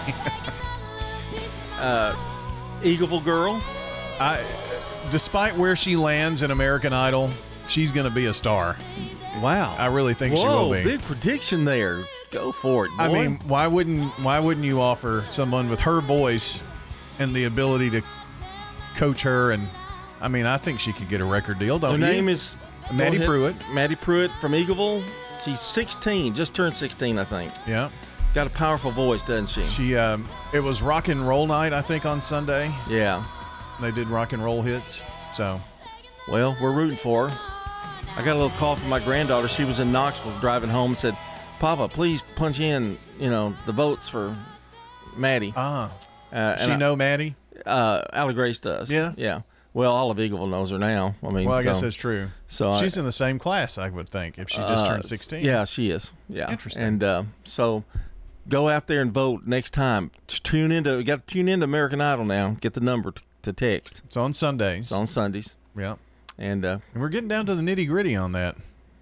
uh, Eagleville girl. I, despite where she lands in American Idol, she's going to be a star. Wow. I really think Whoa, she will be. Big prediction there. Go for it, boy. I mean, why wouldn't why wouldn't you offer someone with her voice and the ability to coach her? And I mean, I think she could get a record deal. Don't Her you? name is Maddie Pruitt. Maddie Pruitt from Eagleville. She's sixteen, just turned sixteen, I think. Yeah. Got a powerful voice, doesn't she? She. Um, it was rock and roll night, I think, on Sunday. Yeah. They did rock and roll hits. So, well, we're rooting for her. I got a little call from my granddaughter. She was in Knoxville driving home and said, Papa, please punch in, you know, the votes for Maddie. Ah. Uh, she I, know Maddie? Uh, Allie Grace does. Yeah? Yeah. Well, all of Eagleville knows her now. I mean, well, I so, guess that's true. So she's I, in the same class, I would think, if she just uh, turned sixteen. Yeah, she is. Yeah. Interesting. And uh, so go out there and vote next time. Tune into, you got to tune into American Idol now. Get the number to, to text. It's on Sundays. It's on Sundays. Yeah. And, uh, and we're getting down to the nitty gritty on that.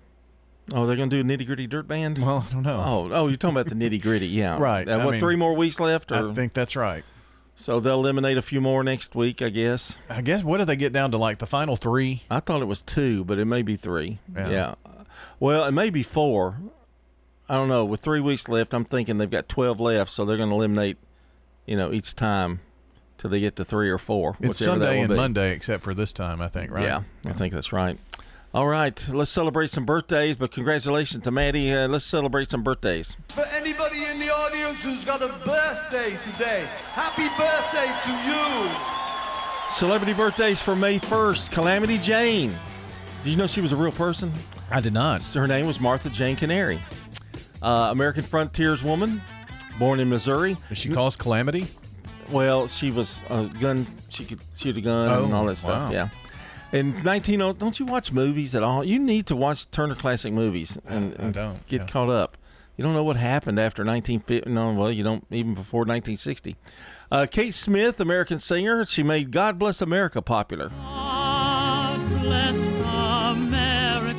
Oh, they're going to do a nitty gritty dirt band? Well, I don't know. Oh, oh, you're talking about the nitty gritty, yeah. Right. Uh, I what, mean, three more weeks left? Or? I think that's right. So they'll eliminate a few more next week, I guess. I guess, what do they get down to, like the final three? I thought it was two, but it may be three. Yeah. yeah. Well, it may be four. I don't know. With three weeks left, I'm thinking they've got twelve left, so they're going to eliminate, you know, each time till they get to three or four. It's Sunday and Monday, except for this time, I think, right? Yeah, I think that's right. All right, let's celebrate some birthdays, but congratulations to Maddie. Uh, let's celebrate some birthdays. For anybody in the audience who's got a birthday today, happy birthday to you. Celebrity birthdays for May first, Calamity Jane. Did you know she was a real person? I did not. Her name was Martha Jane Canary. Uh, American frontierswoman, woman, born in Missouri. Is she calls Calamity? Well, she was a gun. She could shoot a gun oh, and all that stuff. Wow. Yeah. In nineteen oh, don't you watch movies at all? You need to watch Turner Classic Movies and, and I don't, get yeah. caught up. You don't know what happened after nineteen fifty. No, well, you don't even before nineteen sixty. Uh, Kate Smith, American singer. She made "God Bless America" popular. God bless America,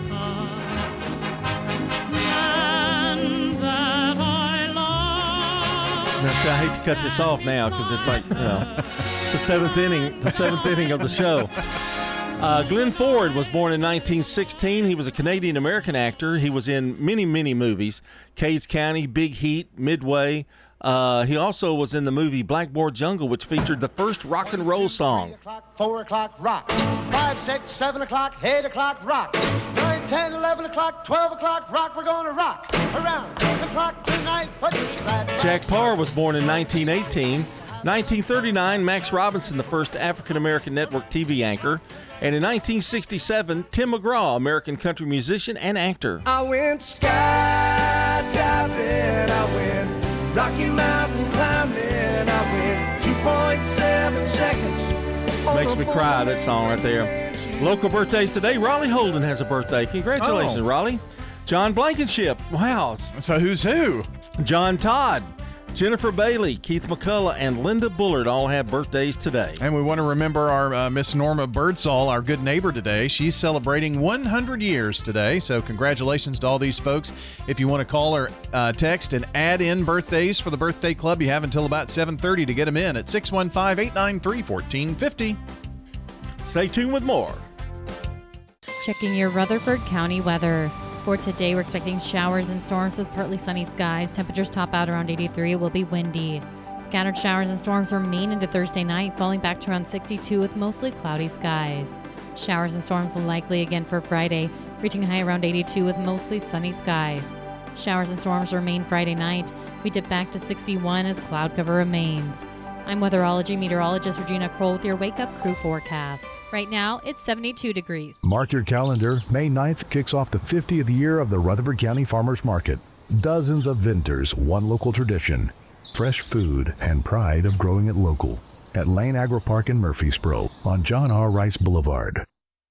land that I love. Now, see, I hate to cut this off now because it's like, you know, it's the seventh inning, the seventh inning of the show. Uh, Glenn Ford was born in nineteen sixteen. He was a Canadian-American actor. He was in many, many movies. Cades County, Big Heat, Midway. Uh, he also was in the movie Blackboard Jungle, which featured the first rock and roll song. Four o'clock, rock. Five, six, seven o'clock, eight o'clock, rock. Nine, ten, eleven o'clock, twelve o'clock, rock. We're gonna rock around the clock tonight. Put your glad Jack Parr was born in nineteen eighteen. nineteen thirty-nine, Max Robinson, the first African-American network T V anchor. And in nineteen sixty-seven, Tim McGraw, American country musician and actor. I went skydiving, I went Rocky Mountain climbing, I went two point seven seconds. Makes me cry, that song right there. Local birthdays today. Raleigh Holden has a birthday. Congratulations, Oh. Raleigh. John Blankenship. Wow. So who's who? John Todd, Jennifer Bailey, Keith McCullough, and Linda Bullard all have birthdays today. And we want to remember our uh, Miss Norma Birdsall, our good neighbor today. She's celebrating one hundred years today, so congratulations to all these folks. If you want to call or uh, text and add in birthdays for the birthday club, you have until about seven thirty to get them in at six one five, eight nine three, one four five zero. Stay tuned with more. Checking your Rutherford County weather. For today, we're expecting showers and storms with partly sunny skies. Temperatures top out around eighty-three. It will be windy. Scattered showers and storms remain into Thursday night, falling back to around sixty-two with mostly cloudy skies. Showers and storms will likely again for Friday, reaching high around eighty-two with mostly sunny skies. Showers and storms remain Friday night. We dip back to sixty-one as cloud cover remains. I'm weatherology meteorologist Regina Kroll with your Wake Up Crew forecast. Right now, it's seventy-two degrees. Mark your calendar. May ninth kicks off the fiftieth year of the Rutherford County Farmers Market. Dozens of vendors, one local tradition. Fresh food and pride of growing it local. At Lane Agri Park in Murfreesboro on John R. Rice Boulevard.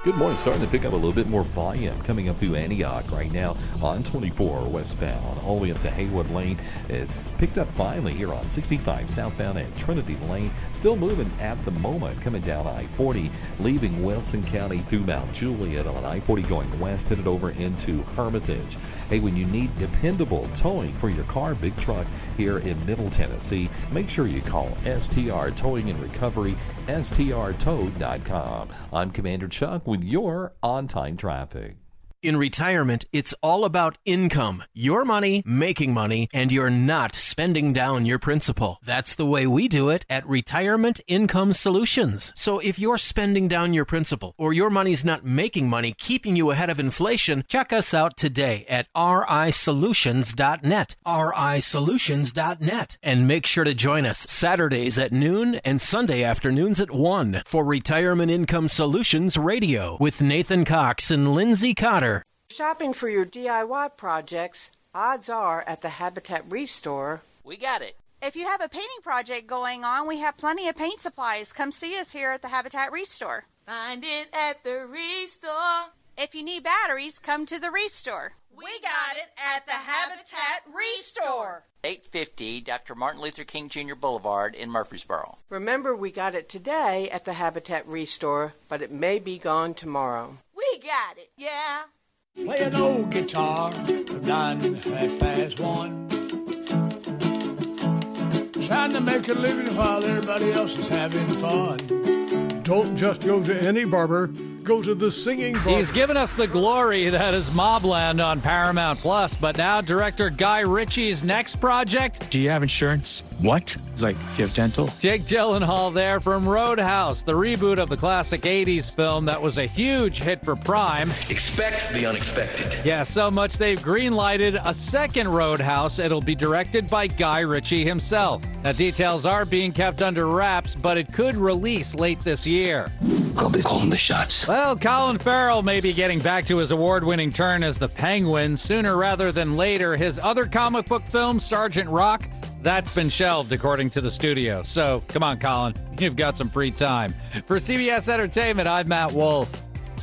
Good morning. Starting to pick up a little bit more volume coming up through Antioch right now on twenty-four westbound all the way up to Haywood Lane. It's picked up finally here on sixty-five southbound at Trinity Lane. Still moving at the moment coming down I forty, leaving Wilson County through Mount Juliet on I forty going west, headed over into Hermitage. Hey, when you need dependable towing for your car, big truck here in Middle Tennessee, make sure you call S T R Towing and Recovery, S T R tow dot com. I'm Commander Chuck with your on-time traffic. In retirement, it's all about income. Your money, making money, and you're not spending down your principal. That's the way we do it at Retirement Income Solutions. So if you're spending down your principal or your money's not making money, keeping you ahead of inflation, check us out today at R I solutions dot net, R I solutions dot net. And make sure to join us Saturdays at noon and Sunday afternoons at one for Retirement Income Solutions Radio with Nathan Cox and Lindsay Cotter. Shopping for your D I Y projects, odds are at the Habitat Restore. We got it. If you have a painting project going on, we have plenty of paint supplies. Come see us here at the Habitat Restore. Find it at the Restore. If you need batteries, come to the Restore. We got it at the Habitat Restore. eight fifty Doctor Martin Luther King Junior Boulevard in Murfreesboro. Remember, we got it today at the Habitat Restore, but it may be gone tomorrow. We got it, yeah. Play an old guitar from nine to half past one. Trying to make a living while everybody else is having fun. Don't just go to any barber. Go to the singing barber. He's given us the glory that is Mobland on Paramount Plus, but now director Guy Ritchie's next project. Do you have insurance? What? Like, do you have dental? Jake Gyllenhaal there from Roadhouse, the reboot of the classic eighties film that was a huge hit for Prime. Expect the unexpected. Yeah, so much they've greenlighted a second Roadhouse. It'll be directed by Guy Ritchie himself. Now, details are being kept under wraps, but it could release late this year. I'll be calling the shots. Well, Colin Farrell may be getting back to his award-winning turn as the Penguin sooner rather than later. His other comic book film, Sergeant Rock, that's been shelved, according to the studio. So, come on, Colin. You've got some free time. For C B S Entertainment, I'm Matt Wolf.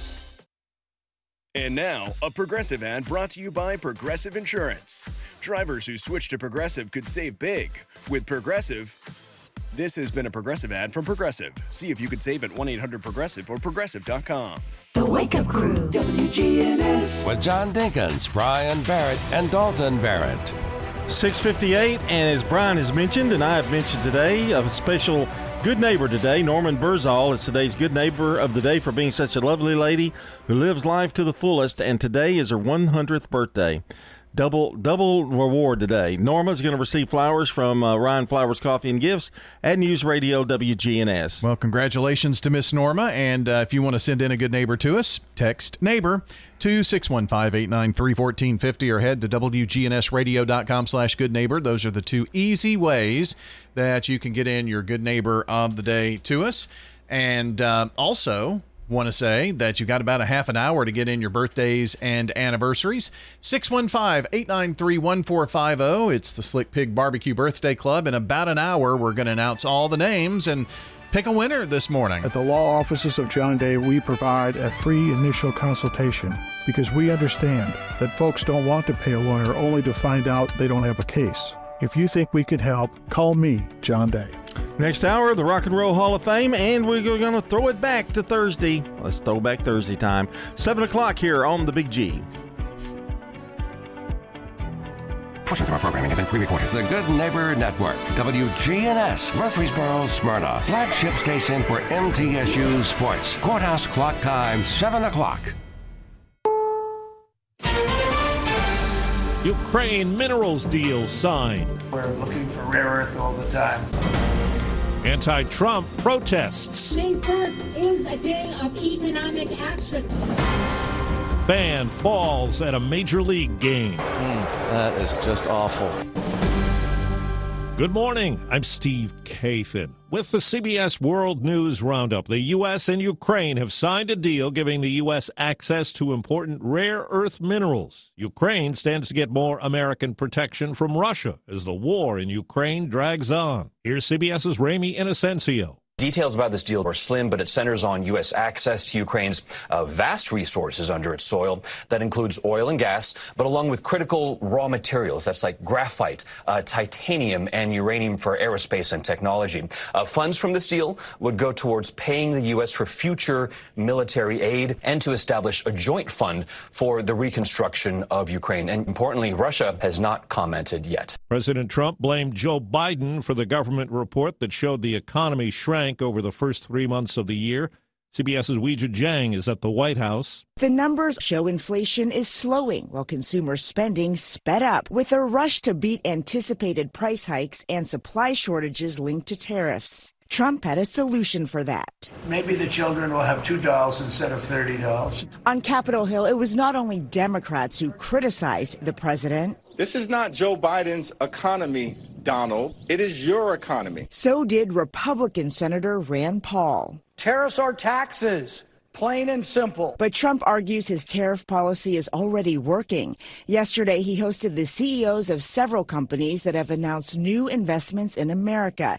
And now, a Progressive ad brought to you by Progressive Insurance. Drivers who switch to Progressive could save big. With Progressive... This has been a Progressive ad from Progressive. See if you could save at one eight hundred progressive or progressive dot com. The Wake Up Crew, W G N S. With John Dinkins, Brian Barrett, and Dalton Barrett. six fifty-eight, and as Brian has mentioned, and I have mentioned today, a special good neighbor today, Norman Burzall is today's good neighbor of the day for being such a lovely lady who lives life to the fullest, and today is her one hundredth birthday. Double double reward today. Norma's going to receive flowers from uh, Ryan Flowers Coffee and Gifts at News Radio W G N S. Well, congratulations to Miss Norma. And uh, if you want to send in a good neighbor to us, text neighbor to six one five, eight nine three, one four five zero or head to W G N S radio dot com slash good neighbor. Those are the two easy ways that you can get in your good neighbor of the day to us. And uh, also... want to say that you got about a half an hour to get in your birthdays and anniversaries. six one five, eight nine three, one four five zero. It's the Slick Pig Barbecue Birthday Club. In about an hour, we're going to announce all the names and pick a winner this morning. At the law offices of John Day, we provide a free initial consultation because we understand that folks don't want to pay a lawyer only to find out they don't have a case. If you think we could help, call me, John Day. Next hour, the Rock and Roll Hall of Fame, and we're going to throw it back to Thursday. Let's throw back Thursday time. seven o'clock here on the Big G. Portions of our programming have been pre-recorded. The Good Neighbor Network, W G N S, Murfreesboro, Smyrna, flagship station for M T S U Sports. Courthouse clock time, seven o'clock. Ukraine minerals deal signed. We're looking for rare earth all the time. Anti-Trump protests. May first is a day of economic action. Fan falls at a major league game. Mm, that is just awful. Good morning. I'm Steve Kathan. With the C B S World News Roundup, the U S and Ukraine have signed a deal giving the U S access to important rare earth minerals. Ukraine stands to get more American protection from Russia as the war in Ukraine drags on. Here's CBS's Ramy Inocencio. Details about this deal are slim, but it centers on U S access to Ukraine's uh, vast resources under its soil. That includes oil and gas, but along with critical raw materials. That's like graphite, uh, titanium, and uranium for aerospace and technology. Uh, funds from this deal would go towards paying the U S for future military aid and to establish a joint fund for the reconstruction of Ukraine. And importantly, Russia has not commented yet. President Trump blamed Joe Biden for the government report that showed the economy shrank over the first three months of the year. CBS's Weijia Jiang is at the White House. The numbers show inflation is slowing while consumer spending sped up with a rush to beat anticipated price hikes and supply shortages linked to tariffs. Trump had a solution for that. Maybe the children will have two dolls instead of thirty dollars. On Capitol Hill, it was not only Democrats who criticized the president. This is not Joe Biden's economy, Donald. It is your economy. So did Republican Senator Rand Paul. Tariffs are taxes. Plain and simple. But Trump argues his tariff policy is already working. Yesterday, he hosted the C E Os of several companies that have announced new investments in America.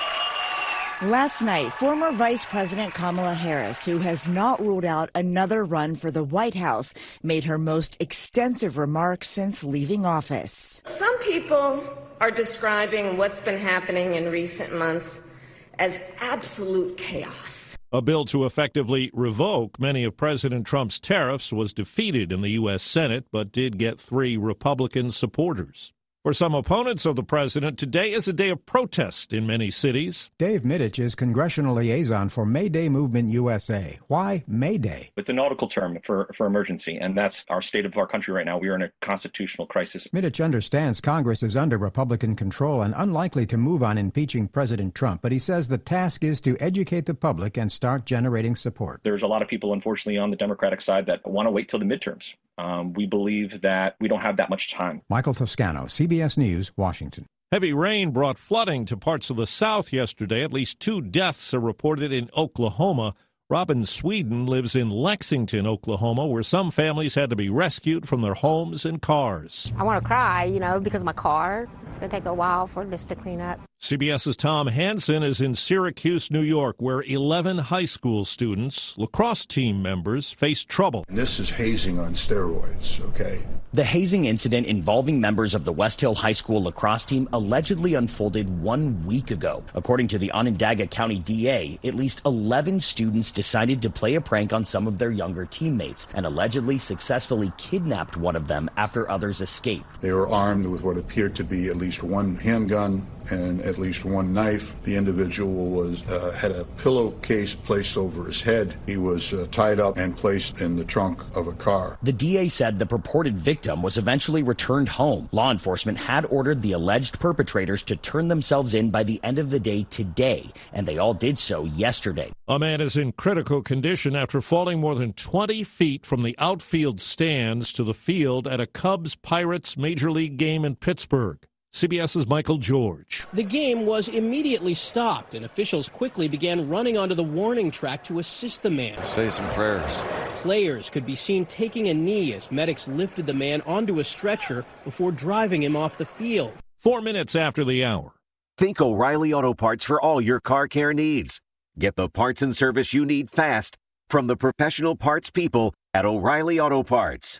Last night, former Vice President Kamala Harris, who has not ruled out another run for the White House, made her most extensive remarks since leaving office. Some people are describing what's been happening in recent months as absolute chaos. A bill to effectively revoke many of President Trump's tariffs was defeated in the U S Senate, but did get three Republican supporters. For some opponents of the president, today is a day of protest in many cities. Dave Middich is congressional liaison for May Day Movement U S A. Why May Day? It's a nautical term for, for emergency, and that's our state of our country right now. We are in a constitutional crisis. Middich understands Congress is under Republican control and unlikely to move on impeaching President Trump, but he says the task is to educate the public and start generating support. There's a lot of people, unfortunately, on the Democratic side that want to wait till the midterms. Um, we believe that we don't have that much time. Michael Toscano, C B S News, Washington. Heavy rain brought flooding to parts of the South yesterday. At least two deaths are reported in Oklahoma. Robin Sweden lives in Lexington, Oklahoma, where some families had to be rescued from their homes and cars. I want to cry, you know, because of my car. It's going to take a while for this to clean up. CBS's Tom Hansen is in Syracuse, New York, where eleven high school students, lacrosse team members, face trouble. And this is hazing on steroids, okay? The hazing incident involving members of the West Hill High School lacrosse team allegedly unfolded one week ago. According to the Onondaga County D A, at least eleven students decided to play a prank on some of their younger teammates and allegedly successfully kidnapped one of them after others escaped. They were armed with what appeared to be at least one handgun and at least one knife. The individual was uh, had a pillowcase placed over his head. He was uh, tied up and placed in the trunk of a car. The D A said the purported victim was eventually returned home. Law enforcement had ordered the alleged perpetrators to turn themselves in by the end of the day today, and they all did so yesterday. A man is in critical condition after falling more than twenty feet from the outfield stands to the field at a Cubs-Pirates Major League game in Pittsburgh. CBS's Michael George. The game was immediately stopped, and officials quickly began running onto the warning track to assist the man. Say some prayers. Players could be seen taking a knee as medics lifted the man onto a stretcher before driving him off the field. Four minutes after the hour. Think O'Reilly Auto Parts for all your car care needs. Get the parts and service you need fast from the professional parts people at O'Reilly Auto Parts.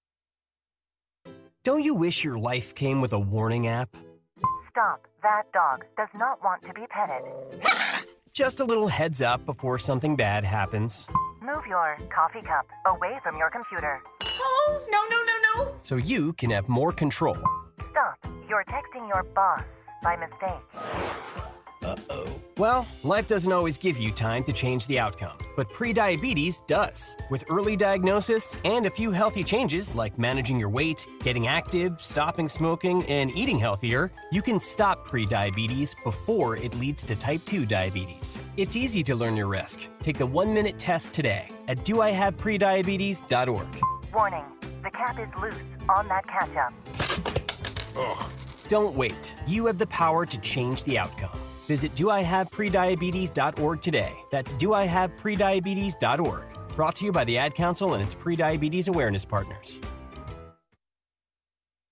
Don't you wish your life came with a warning app? Stop. That dog does not want to be petted. Just a little heads up before something bad happens. Move your coffee cup away from your computer. Oh, no, no, no, no. So you can have more control. Stop. You're texting your boss by mistake. Uh-oh. Well, life doesn't always give you time to change the outcome, but prediabetes does. With early diagnosis and a few healthy changes like managing your weight, getting active, stopping smoking, and eating healthier, you can stop prediabetes before it leads to type two diabetes. It's easy to learn your risk. Take the one-minute test today at do I have prediabetes dot org. Warning, the cap is loose on that ketchup. Ugh. Don't wait. You have the power to change the outcome. Visit do I have prediabetes dot org today. That's do I have prediabetes dot org. Brought to you by the Ad Council and its prediabetes awareness partners.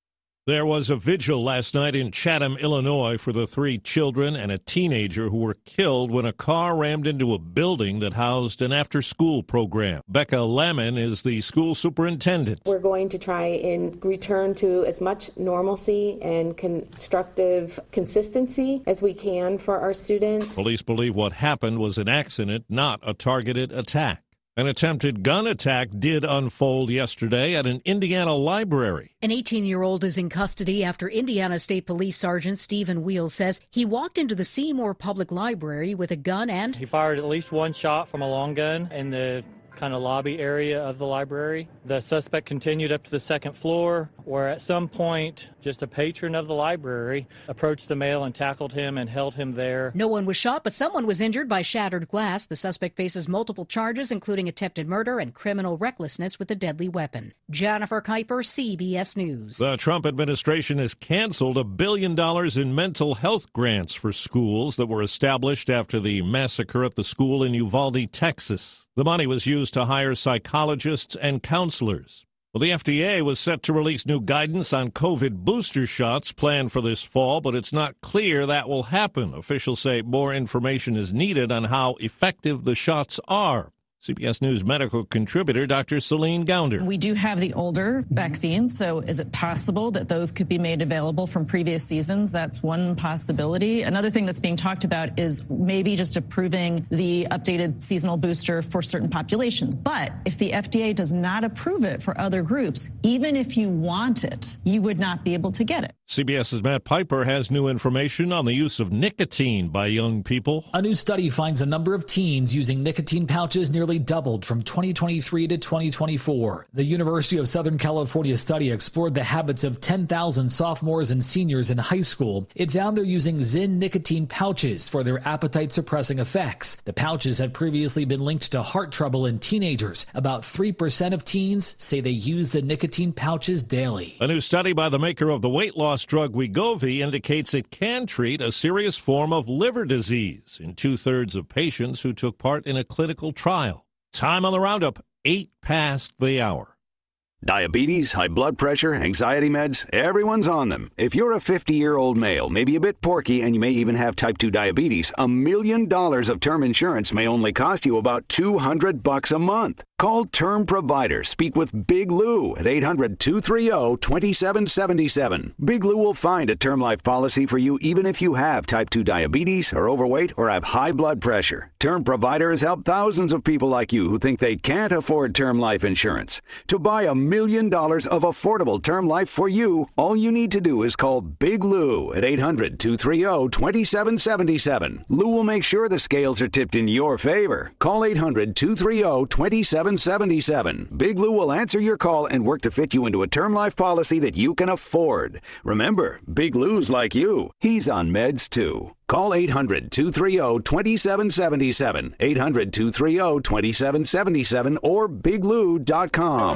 There was a vigil last night in Chatham, Illinois, for the three children and a teenager who were killed when a car rammed into a building that housed an after-school program. Becca Lemon is the school superintendent. We're going to try and return to as much normalcy and constructive consistency as we can for our students. Police believe what happened was an accident, not a targeted attack. An attempted gun attack did unfold yesterday at an Indiana library. An eighteen-year-old is in custody after Indiana State Police Sergeant Stephen Wheel says he walked into the Seymour Public Library with a gun and... He fired at least one shot from a long gun in the kind of lobby area of the library. The suspect continued up to the second floor, where at some point, just a patron of the library approached the male and tackled him and held him there. No one was shot, but someone was injured by shattered glass. The suspect faces multiple charges, including attempted murder and criminal recklessness with a deadly weapon. Jennifer Kuiper, C B S News. The Trump administration has canceled a billion dollars in mental health grants for schools that were established after the massacre at the school in Uvalde, Texas. The money was used to hire psychologists and counselors. Well, the F D A was set to release new guidance on COVID booster shots planned for this fall, but it's not clear that will happen. Officials say more information is needed on how effective the shots are. C B S News medical contributor Doctor Celine Gounder. We do have the older vaccines, so is it possible that those could be made available from previous seasons? That's one possibility. Another thing that's being talked about is maybe just approving the updated seasonal booster for certain populations. But if the F D A does not approve it for other groups, even if you want it, you would not be able to get it. CBS's Matt Piper has new information on the use of nicotine by young people. A new study finds a number of teens using nicotine pouches nearly doubled from twenty twenty-three to twenty twenty-four. The University of Southern California study explored the habits of ten thousand sophomores and seniors in high school. It found they're using Zyn nicotine pouches for their appetite-suppressing effects. The pouches have previously been linked to heart trouble in teenagers. About three percent of teens say they use the nicotine pouches daily. A new study by the maker of the weight loss drug Wegovy indicates it can treat a serious form of liver disease in two-thirds of patients who took part in a clinical trial. Time on the roundup, eight past the hour. Diabetes, high blood pressure, anxiety meds, everyone's on them. If you're a fifty-year-old male, maybe a bit porky, and you may even have type two diabetes, a million dollars of term insurance may only cost you about two hundred bucks a month. Call Term Provider. Speak with Big Lou at eight hundred, two three zero, two seven seven seven. Big Lou will find a term life policy for you even if you have type two diabetes, are overweight, or have high blood pressure. Term Provider has helped thousands of people like you who think they can't afford term life insurance. To buy a million dollars of affordable term life for you, all you need to do is call Big Lou at eight hundred, two three zero, two seven seven seven. Lou will make sure the scales are tipped in your favor. Call eight hundred, two three zero, two seven seven seven. Big Lou will answer your call and work to fit you into a term life policy that you can afford. Remember, Big Lou's like you. He's on meds too. Call eight hundred, two three zero, two seven seven seven, eight hundred, two three zero, two seven seven seven, or big lou dot com.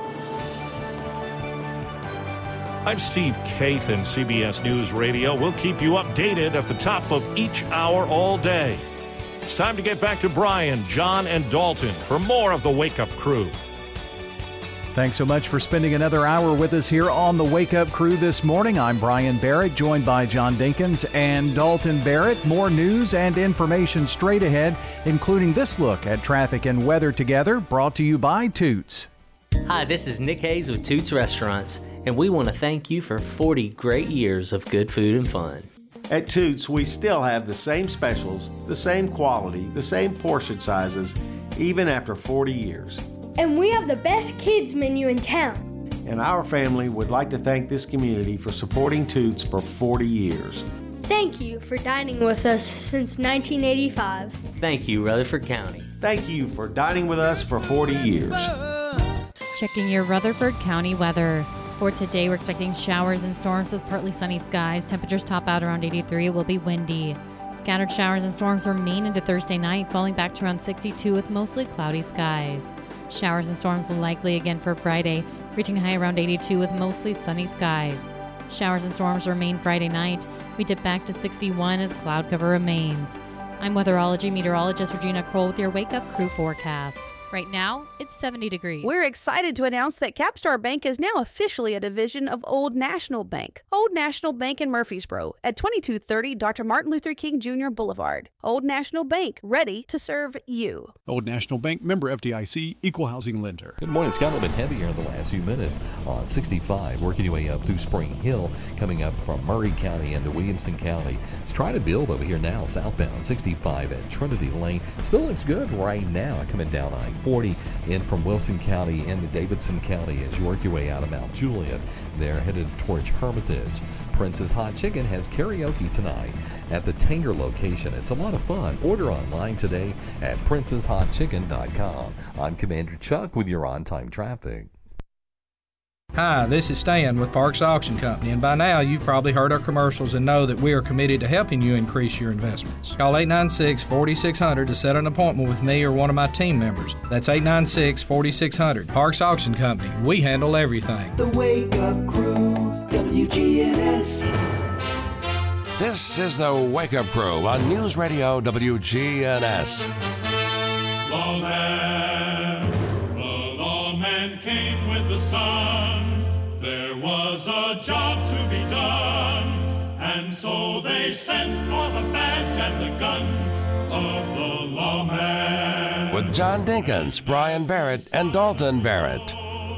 I'm Steve Kathan, C B S News Radio. We'll keep you updated at the top of each hour all day. It's time to get back to Brian, John, and Dalton for more of the Wake Up Crew. Thanks so much for spending another hour with us here on the Wake Up Crew this morning. I'm Brian Barrett, joined by John Dinkins and Dalton Barrett. More news and information straight ahead, including this look at traffic and weather together, brought to you by Toots. Hi, this is Nick Hayes with Toots Restaurants, and we want to thank you for forty great years of good food and fun. At Toots, we still have the same specials, the same quality, the same portion sizes, even after forty years. And we have the best kids menu in town. And our family would like to thank this community for supporting Toots for forty years. Thank you for dining with us since nineteen eighty-five. Thank you, Rutherford County. Thank you for dining with us for forty years. Checking your Rutherford County weather. For today, we're expecting showers and storms with partly sunny skies. Temperatures top out around eighty-three. It will be windy. Scattered showers and storms remain into Thursday night, falling back to around sixty-two with mostly cloudy skies. Showers and storms likely again for Friday, reaching high around eighty-two with mostly sunny skies. Showers and storms remain Friday night. We dip back to sixty-one as cloud cover remains. I'm weatherology meteorologist Regina Kroll with your Wake Up Crew forecast. Right now, it's seventy degrees. We're excited to announce that Capstar Bank is now officially a division of Old National Bank. Old National Bank in Murfreesboro at twenty-two thirty Doctor Martin Luther King Junior Boulevard. Old National Bank, ready to serve you. Old National Bank, member F D I C, equal housing lender. Good morning. It's gotten a little bit heavier in the last few minutes on sixty-five, working your way up through Spring Hill, coming up from Murray County into Williamson County. It's trying to build over here now, southbound sixty-five at Trinity Lane. Still looks good right now, coming down I forty in from Wilson County into Davidson County as you work your way out of Mount Juliet. They're headed towards Hermitage. Prince's Hot Chicken has karaoke tonight at the Tanger location. It's a lot of fun. Order online today at princess hot chicken dot com. I'm Commander Chuck with your on-time traffic. Hi, this is Stan with Parks Auction Company, and by now you've probably heard our commercials and know that we are committed to helping you increase your investments. Call eight nine six, four six zero zero to set an appointment with me or one of my team members. That's eight nine six, four six zero zero. Parks Auction Company, we handle everything. The Wake Up Crew, W G N S. This is the Wake Up Crew on News Radio W G N S. Lawman, the lawman came with the sun. There was a job to be done, and so they sent for the badge and the gun of the lawman. With John Dinkins, Brian Barrett, and Dalton Barrett.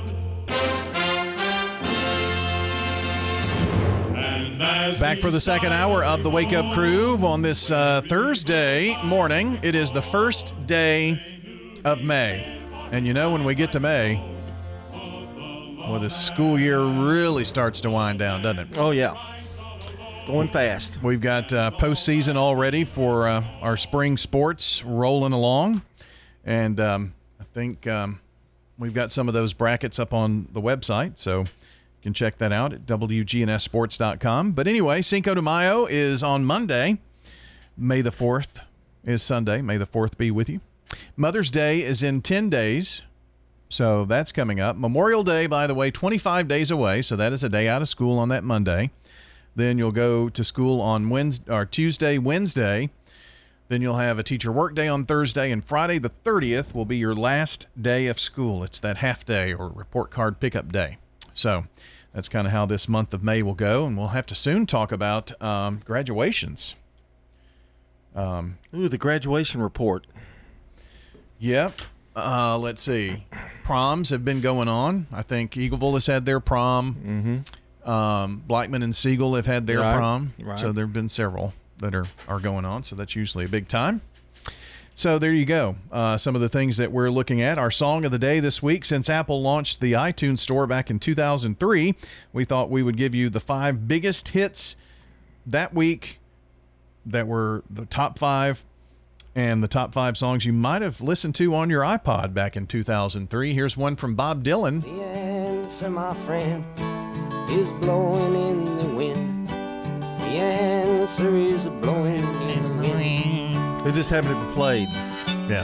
Back for the second hour of the Wake Up Crew on this uh, Thursday morning. It is the first day of May. And you know, when we get to May, well, the school year really starts to wind down, doesn't it? Oh, yeah. Going fast. We've got uh, postseason already for uh, our spring sports rolling along. And um, I think um, we've got some of those brackets up on the website, so you can check that out at W G N S sports dot com. But anyway, Cinco de Mayo is on Monday. May the fourth is Sunday. May the fourth be with you. Mother's Day is in ten days. So that's coming up. Memorial Day, by the way, twenty-five days away. So that is a day out of school on that Monday. Then you'll go to school on Wednesday or Tuesday, Wednesday. Then you'll have a teacher work day on Thursday, and Friday the thirtieth will be your last day of school. It's that half day or report card pickup day. So that's kind of how this month of May will go, and we'll have to soon talk about um, graduations. Um, Ooh, the graduation report. Yep. Uh, let's see. Proms have been going on. I think Eagleville has had their prom. Mm-hmm. Um, Blackman and Siegel have had their right. prom. Right. So there have been several that are, are going on. So that's usually a big time. So there you go. Uh, some of the things that we're looking at. Our song of the day this week, since Apple launched the iTunes Store back in two thousand three, we thought we would give you the five biggest hits that week that were the top five and the top five songs you might have listened to on your iPod back in two thousand three. Here's one from Bob Dylan. The answer, my friend, is blowing in the wind. The answer is blowing in the wind. They just haven't been played. Yeah.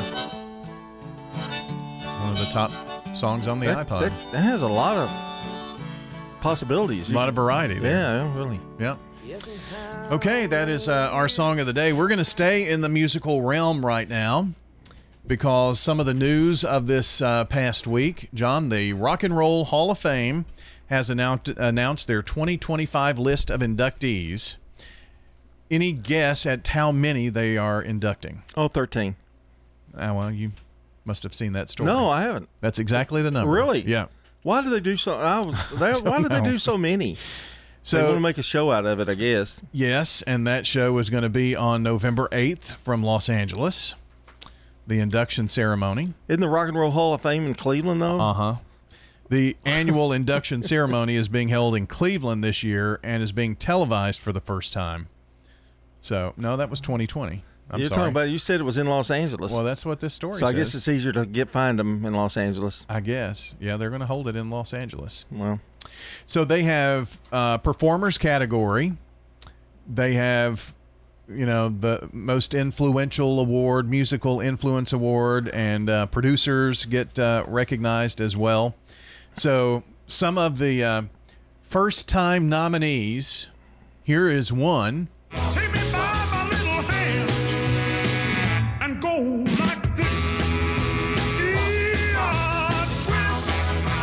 One of the top songs on the that, iPod. That, that has a lot of possibilities. A lot of variety there. Yeah, really. Yeah. Okay, that is uh, our song of the day. We're going to stay in the musical realm right now because some of the news of this uh, past week, John, the Rock and Roll Hall of Fame has announced, announced their twenty twenty-five list of inductees. Any guess at how many they are inducting? Oh, thirteen. Ah, well, you must have seen that story. No, I haven't. That's exactly the number. Really? Yeah. Why do they do so? I was, they, why do know. they do so many? So they want to make a show out of it, I guess. Yes, and that show is going to be on November eighth from Los Angeles. The induction ceremony. Isn't the Rock and Roll Hall of Fame in Cleveland, though? Uh-huh. The annual induction ceremony is being held in Cleveland this year and is being televised for the first time. So, no, that was twenty twenty. I'm You're sorry. talking about, you said it was in Los Angeles. Well, that's what this story so says. I guess it's easier to get find them in Los Angeles. I guess. Yeah, they're going to hold it in Los Angeles. Well. So they have uh, performers category. They have, you know, the most influential award, musical influence award, and uh, producers get uh, recognized as well. So some of the uh, first-time nominees, here is one. Take me by my little hand and go like this.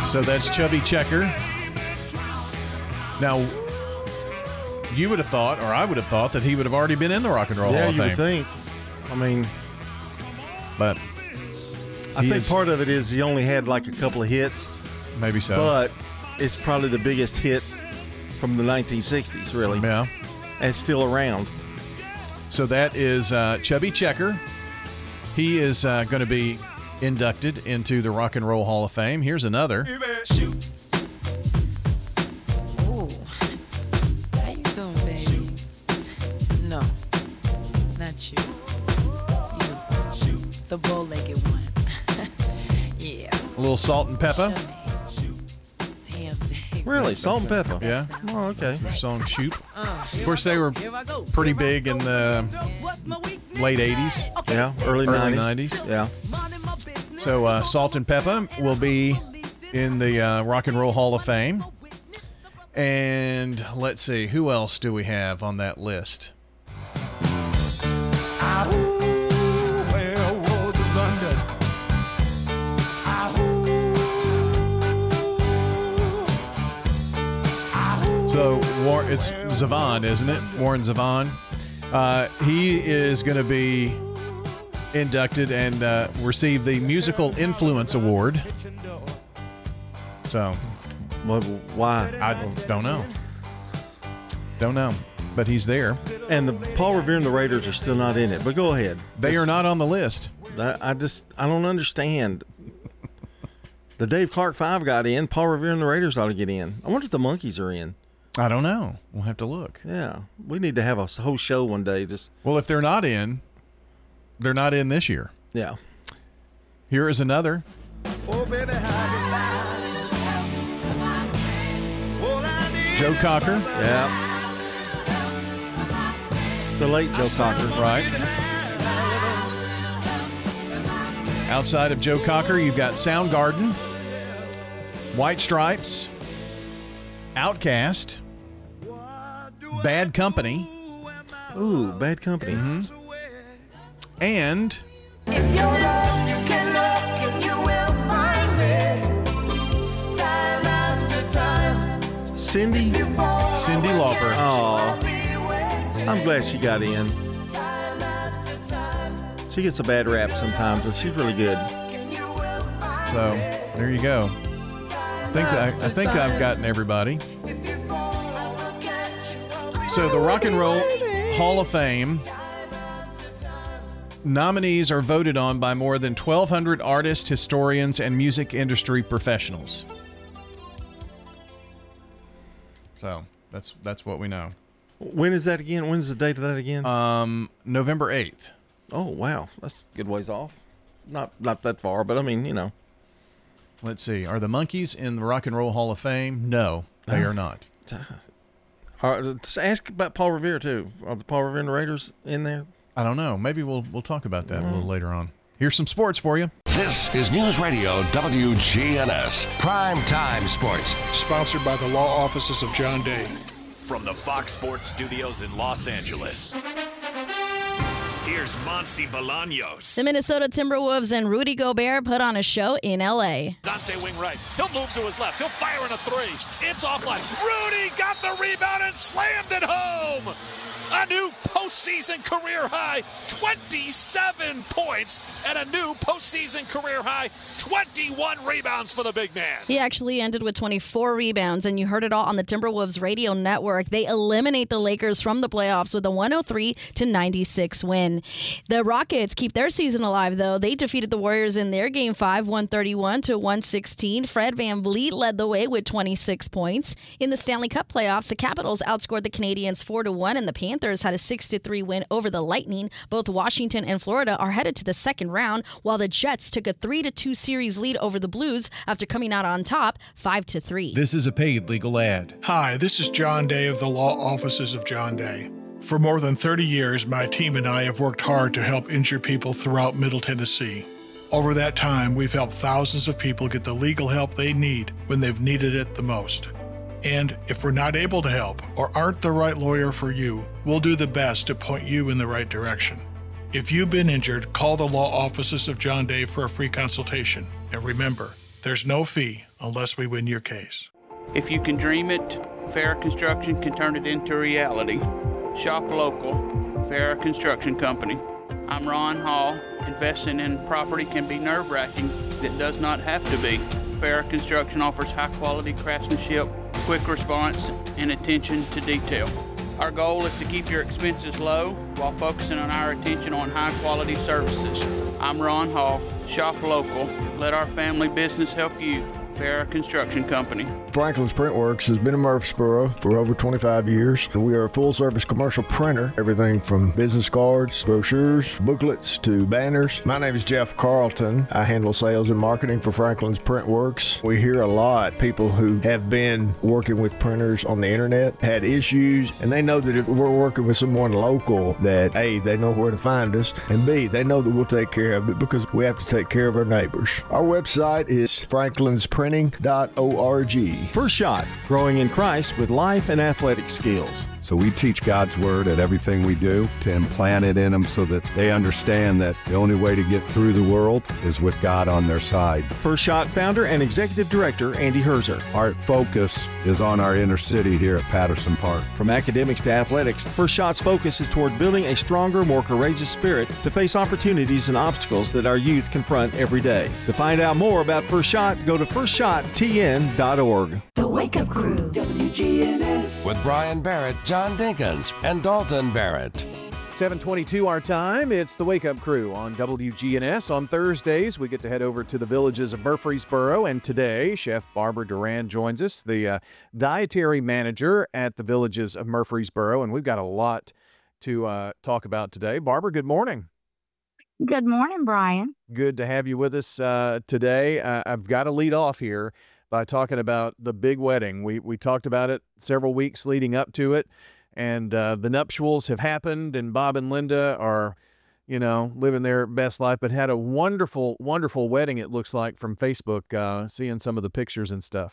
So that's Chubby Checker. Now, you would have thought, or I would have thought, that he would have already been in the Rock and Roll yeah, Hall of you Fame. would think. I mean, but I think part of it is he only had like a couple of hits. Maybe so. But it's probably the biggest hit from the nineteen sixties, really. Yeah. And still around. So that is uh, Chubby Checker. He is uh, going to be inducted into the Rock and Roll Hall of Fame. Here's another. Ooh. How you doing, baby? No, not you. You, the bow-legged one. Yeah. A little Salt and Pepper. Damn, baby. Really? Salt and Pepper? Yeah. Oh, okay. Their song Shoot. Of course, they were pretty big in the late eighties. Yeah, early nineties. Yeah. So uh, Salt and Pepper will be in the uh, Rock and Roll Hall of Fame. And let's see, who else do we have on that list? So War- it's Zevon, isn't it? Warren Zevon. Uh, he is going to be inducted and uh, receive the Musical Influence Award. So, well, why? I don't know. Don't know, but he's there. And the Paul Revere and the Raiders are still not in it. But go ahead. They just, are not on the list. That, I just I don't understand. The Dave Clark Five got in. Paul Revere and the Raiders ought to get in. I wonder if the Monkees are in. I don't know. We'll have to look. Yeah, we need to have a whole show one day. Just well, if they're not in, they're not in this year. Yeah. Here is another. Oh, baby, Joe Cocker. Yeah. The late Joe Cocker. Right. Outside of Joe Cocker, you've got Soundgarden, White Stripes, Outkast, Bad Company. Ooh, Bad Company. Mm-hmm. And if you're lost, you can look and you will find me. Time after time. Cindy? Cindy Lauper. Oh, I'm glad she got in. She gets a bad rap sometimes, but she's really good. So there you go. I think I, I think I've gotten everybody. So the Rock and Roll Hall of Fame nominees are voted on by more than twelve hundred artists, historians, and music industry professionals. So that's that's what we know. When is that again? When's the date of that again? Um, November eighth. Oh, wow. That's a good ways off. Not not that far, but I mean, you know. Let's see. Are the Monkees in the Rock and Roll Hall of Fame? No, they are not. All right, just ask about Paul Revere, too. Are the Paul Revere and the Raiders in there? I don't know. Maybe we'll we'll talk about that mm. a little later on. Here's some sports for you. This is News Radio W G N S Prime Time Sports. Sponsored by the law offices of John Day. From the Fox Sports Studios in Los Angeles, here's Monty Bolaños. The Minnesota Timberwolves and Rudy Gobert put on a show in L A. Dante wing right. He'll move to his left. He'll fire in a three. It's offline. Rudy got the rebound and slammed it home. A new postseason career high, twenty-seven points, and a new postseason career high, twenty-one rebounds for the big man. He actually ended with twenty-four rebounds, and you heard it all on the Timberwolves radio network. They eliminate the Lakers from the playoffs with a one oh three to ninety-six win. The Rockets keep their season alive, though. They defeated the Warriors in their game five, one thirty-one to one sixteen. Fred VanVleet led the way with twenty-six points. In the Stanley Cup playoffs, the Capitals outscored the Canadiens four to one, and the Panthers had a six to three win over the Lightning. Both Washington and Florida are headed to the second round, while the Jets took a three to two series lead over the Blues after coming out on top five to three. This is a paid legal ad. Hi, this is John Day of the law offices of John Day. For more than thirty years, my team and I have worked hard to help injured people throughout Middle Tennessee. Over that time, we've helped thousands of people get the legal help they need when they've needed it the most. And if we're not able to help or aren't the right lawyer for you, we'll do the best to point you in the right direction. If you've been injured, call the law offices of John Day for a free consultation. And remember, there's no fee, unless we win your case. If you can dream it, Farrah Construction can turn it into reality. Shop local, Farrah Construction Company. I'm Ron Hall. Investing in property can be nerve-wracking. It does not have to be. Farrah Construction offers high-quality craftsmanship, quick response, and attention to detail. Our goal is to keep your expenses low while focusing on our attention on high-quality services. I'm Ron Hall. Shop local. Let our family business help you. Farrah Construction Company. Franklin's Printworks has been in Murfreesboro for over twenty-five years. We are a full-service commercial printer, everything from business cards, brochures, booklets to banners. My name is Jeff Carlton. I handle sales and marketing for Franklin's Printworks. We hear a lot people who have been working with printers on the internet, had issues, and they know that if we're working with someone local, that A, they know where to find us, and B, they know that we'll take care of it because we have to take care of our neighbors. Our website is franklins printing dot org. First Shot, growing in Christ with life and athletic skills. So we teach God's Word at everything we do to implant it in them so that they understand that the only way to get through the world is with God on their side. First Shot founder and executive director Andy Herzer. Our focus is on our inner city here at Patterson Park. From academics to athletics, First Shot's focus is toward building a stronger, more courageous spirit to face opportunities and obstacles that our youth confront every day. To find out more about First Shot, go to first shot t n dot org. The Wake Up Crew, W G N S. With Brian Barrett, John Dinkins, and Dalton Barrett. seven twenty-two our time. It's the Wake Up Crew on W G N S. On Thursdays, we get to head over to the villages of Murfreesboro, and today, Chef Barbara Duran joins us, the uh, dietary manager at the villages of Murfreesboro, and we've got a lot to uh, talk about today. Barbara, good morning. Good morning, Brian. Good to have you with us uh, today. Uh, I've got to lead off here by talking about the big wedding. We we talked about it several weeks leading up to it, and uh, the nuptials have happened, and Bob and Linda are, you know, living their best life, but had a wonderful, wonderful wedding, it looks like, from Facebook, uh, seeing some of the pictures and stuff.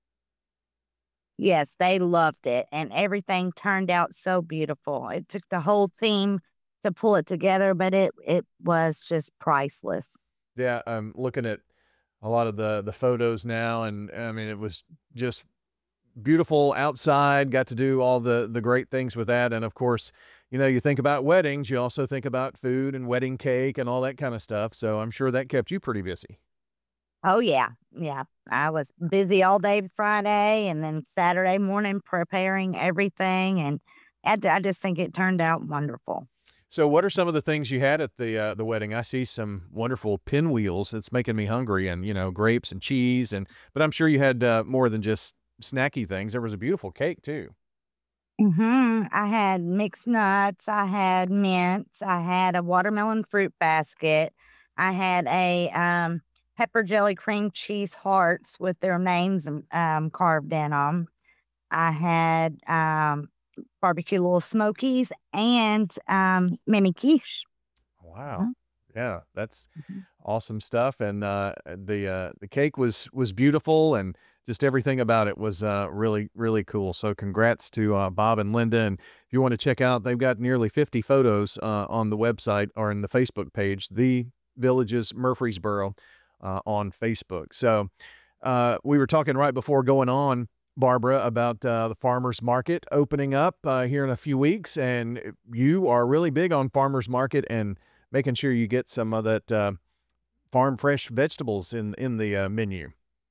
Yes, they loved it, and everything turned out so beautiful. It took the whole team to pull it together, but it, it was just priceless. Yeah, I'm looking at a lot of the, the photos now, and I mean, it was just beautiful outside, got to do all the, the great things with that. And of course, you know, you think about weddings, you also think about food and wedding cake and all that kind of stuff. So I'm sure that kept you pretty busy. Oh, yeah. Yeah. I was busy all day Friday and then Saturday morning preparing everything. And I, I just think it turned out wonderful. So what are some of the things you had at the uh, the wedding? I see some wonderful pinwheels. It's making me hungry, and, you know, grapes and cheese. and But I'm sure you had uh, more than just snacky things. There was a beautiful cake, too. Mm-hmm. I had mixed nuts. I had mints. I had a watermelon fruit basket. I had a um, pepper jelly cream cheese hearts with their names um, carved in them. I had um, barbecue little smokies and um, mini quiche. Wow. Yeah, that's mm-hmm. awesome stuff. And uh, the uh, the cake was was beautiful, and just everything about it was uh, really, really cool. So congrats to uh, Bob and Linda. And if you want to check out, they've got nearly fifty photos uh, on the website or in the Facebook page, The Villages Murfreesboro uh, on Facebook. So uh, we were talking right before going on, Barbara, about uh, the farmers market opening up uh, here in a few weeks. And you are really big on farmers market and making sure you get some of that uh, farm fresh vegetables in, in the uh, menu.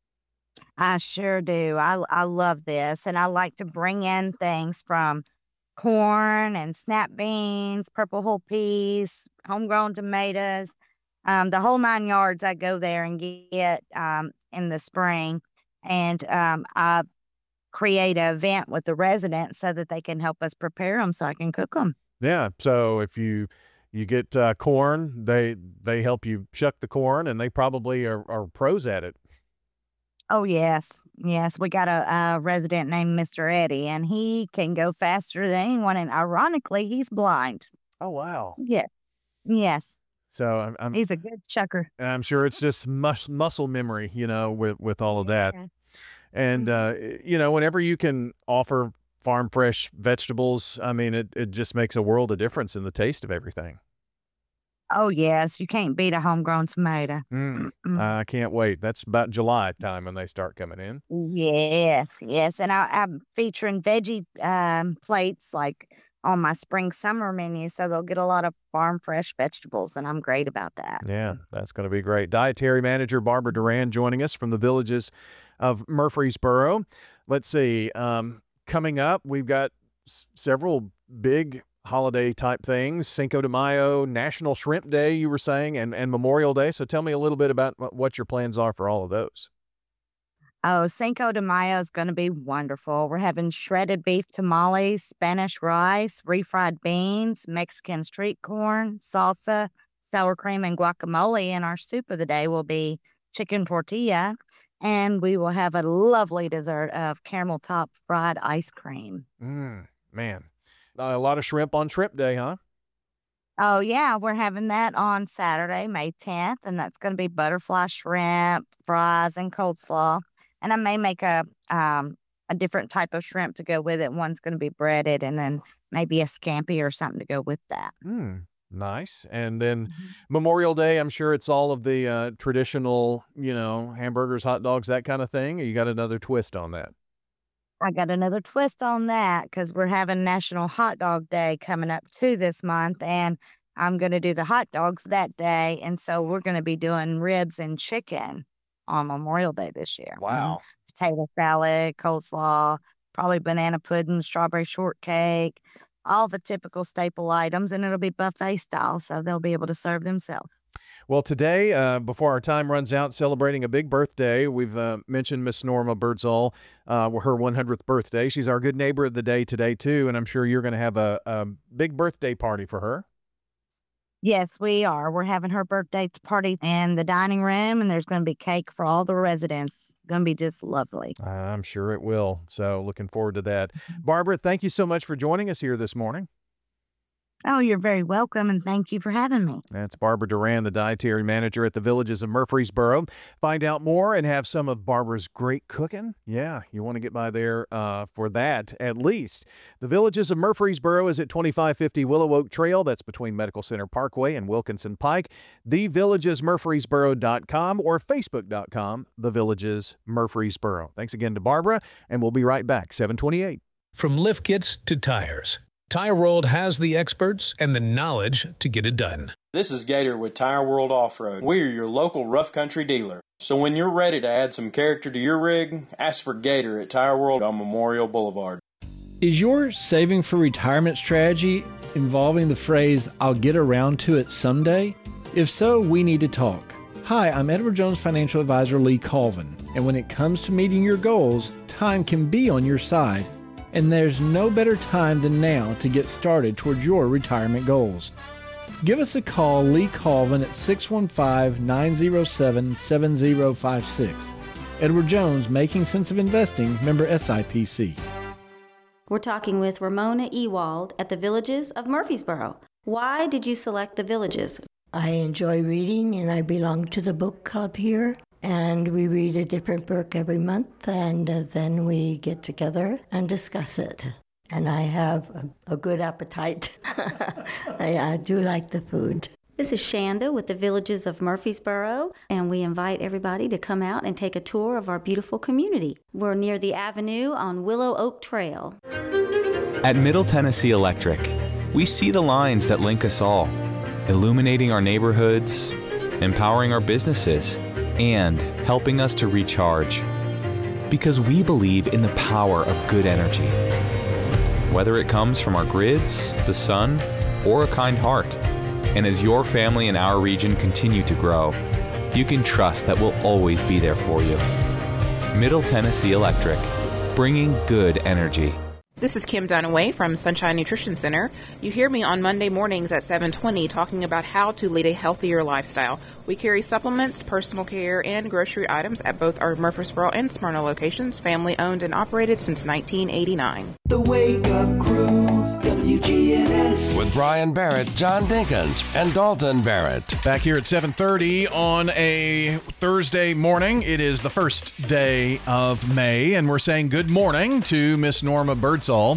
I sure do. I, I love this. And I like to bring in things from corn and snap beans, purple whole peas, homegrown tomatoes, um, the whole nine yards. I go there and get um, in the spring. And um, I create an event with the residents so that they can help us prepare them so I can cook them. Yeah. So if you you get uh, corn, they they help you shuck the corn, and they probably are, are pros at it. Oh, yes. Yes. We got a, a resident named Mister Eddie, and he can go faster than anyone. And ironically, he's blind. Oh, wow. Yeah. Yes. So I'm, I'm he's a good chucker. I'm sure it's just mus- muscle memory, you know, with, with all of that. Yeah. And, uh, you know, whenever you can offer farm fresh vegetables, I mean, it, it just makes a world of difference in the taste of everything. Oh, yes. You can't beat a homegrown tomato. Mm, I can't wait. That's about July time when they start coming in. Yes, yes. And I, I'm featuring veggie um, plates like on my spring summer menu. So they'll get a lot of farm fresh vegetables. And I'm great about that. Yeah, that's going to be great. Dietary manager Barbara Duran joining us from the Villages of Murfreesboro. Let's see. Um, coming up, we've got s- several big holiday type things. Cinco de Mayo, National Shrimp Day, you were saying, and, and Memorial Day. So tell me a little bit about what your plans are for all of those. Oh, Cinco de Mayo is going to be wonderful. We're having shredded beef tamales, Spanish rice, refried beans, Mexican street corn, salsa, sour cream, and guacamole. And our soup of the day will be chicken tortilla. And we will have a lovely dessert of caramel top fried ice cream. Mm, man. Uh, a lot of shrimp on Shrimp Day, huh? Oh, yeah. We're having that on Saturday, May tenth. And that's going to be butterfly shrimp, fries, and coleslaw. And I may make a um, a different type of shrimp to go with it. One's going to be breaded, and then maybe a scampi or something to go with that. Mm, nice. And then mm-hmm. Memorial Day, I'm sure it's all of the uh, traditional, you know, hamburgers, hot dogs, that kind of thing. Or you got another twist on that? I got another twist on that because we're having National Hot Dog Day coming up too this month, and I'm going to do the hot dogs that day. And so we're going to be doing ribs and chicken on Memorial Day this year. Wow. Potato salad, coleslaw, probably banana pudding, strawberry shortcake, all the typical staple items, and it'll be buffet style, so they'll be able to serve themselves. Well, today, uh, before our time runs out, celebrating a big birthday, we've uh, mentioned Miss Norma Birdsall, uh, her one hundredth birthday. She's our good neighbor of the day today, too, and I'm sure you're going to have a, a big birthday party for her. Yes, we are. We're having her birthday party in the dining room, and there's going to be cake for all the residents. It's going to be just lovely. I'm sure it will. So looking forward to that. Barbara, thank you so much for joining us here this morning. Oh, you're very welcome, and thank you for having me. That's Barbara Duran, the dietary manager at the Villages of Murfreesboro. Find out more and have some of Barbara's great cooking. Yeah, you want to get by there uh, for that, at least. The Villages of Murfreesboro is at twenty-five fifty Willow Oak Trail. That's between Medical Center Parkway and Wilkinson Pike. the villages murfreesboro dot com or facebook dot com, The Villages Murfreesboro. Thanks again to Barbara, and we'll be right back, seven twenty-eight. From lift kits to tires, Tire World has the experts and the knowledge to get it done. This is Gator with Tire World Off-Road. We're your local rough country dealer. So when you're ready to add some character to your rig, ask for Gator at Tire World on Memorial Boulevard. Is your saving for retirement strategy involving the phrase, "I'll get around to it someday"? If so, we need to talk. Hi, I'm Edward Jones Financial Advisor Lee Colvin, and when it comes to meeting your goals, time can be on your side. And there's no better time than now to get started towards your retirement goals. Give us a call, Lee Colvin, at six one five, nine oh seven, seven oh five six. Edward Jones, Making Sense of Investing, member S I P C. We're talking with Ramona Ewald at the Villages of Murfreesboro. Why did you select the Villages? I enjoy reading, and I belong to the book club here. And we read a different book every month, and uh, then we get together and discuss it. And I have a, a good appetite. I, I do like the food. This is Shanda with the Villages of Murfreesboro, and we invite everybody to come out and take a tour of our beautiful community. We're near the Avenue on Willow Oak Trail. At Middle Tennessee Electric, we see the lines that link us all, illuminating our neighborhoods, empowering our businesses, and helping us to recharge. Because we believe in the power of good energy. Whether it comes from our grids, the sun, or a kind heart. And as your family and our region continue to grow, you can trust that we'll always be there for you. Middle Tennessee Electric, bringing good energy. This is Kim Dunaway from Sunshine Nutrition Center. You hear me on Monday mornings at seven twenty talking about how to lead a healthier lifestyle. We carry supplements, personal care, and grocery items at both our Murfreesboro and Smyrna locations, family owned and operated since nineteen eighty-nine. The Wake Up Crew, W G N S. With Brian Barrett, John Dinkins, and Dalton Barrett. Back here at seven thirty on a Thursday morning. It is the first day of May, and we're saying good morning to Miss Norma Birdsall,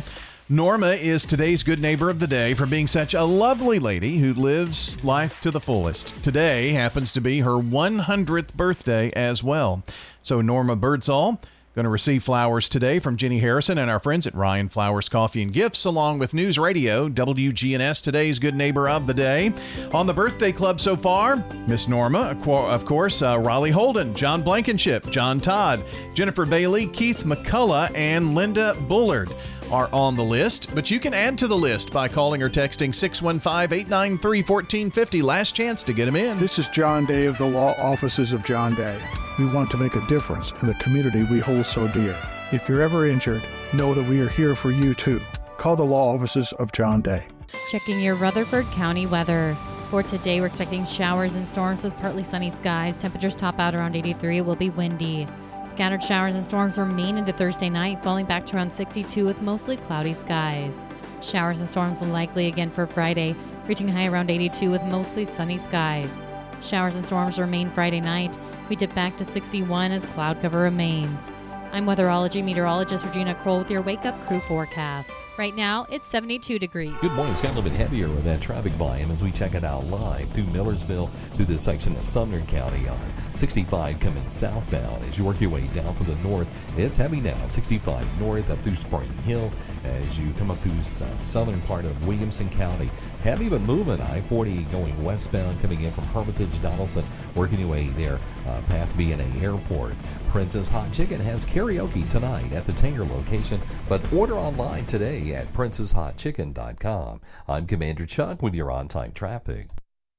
Norma is today's good neighbor of the day for being such a lovely lady who lives life to the fullest. Today happens to be her one hundredth birthday as well. So Norma Birdsall going to receive flowers today from Jenny Harrison and our friends at Ryan Flowers Coffee and Gifts, along with News Radio, W G N S, today's good neighbor of the day. On the birthday club so far, Miss Norma, of course, uh, Raleigh Holden, John Blankenship, John Todd, Jennifer Bailey, Keith McCullough, and Linda Bullard are on the list, but you can add to the list by calling or texting six one five, eight nine three, one four five zero. Last chance to get them in. This is John Day of the Law Offices of John Day. We want to make a difference in the community we hold so dear. If you're ever injured, know that we are here for you too. Call the Law Offices of John Day. Checking your Rutherford County weather. For today, we're expecting showers and storms with partly sunny skies. Temperatures top out around eighty-three. It will be windy. Scattered showers and storms remain into Thursday night, falling back to around sixty-two with mostly cloudy skies. Showers and storms will likely again for Friday, reaching high around eighty-two with mostly sunny skies. Showers and storms remain Friday night. We dip back to sixty-one as cloud cover remains. I'm weatherology meteorologist Regina Kroll with your Wake Up Crew forecast. Right now, it's seventy-two degrees. Good morning. It's got a little bit heavier with that traffic volume as we check it out live through Millersville, through this section of Sumner County on sixty-five coming southbound. As you work your way down from the north, it's heavy now. sixty-five north up through Spring Hill as you come up through uh, southern part of Williamson County. Heavy but moving. I forty going westbound coming in from Hermitage, Donaldson, working your way there uh, past B and A Airport. Princess Hot Chicken has karaoke tonight at the Tanger location, but order online today at princess hot chicken dot com. I'm Commander Chuck with your on-time traffic.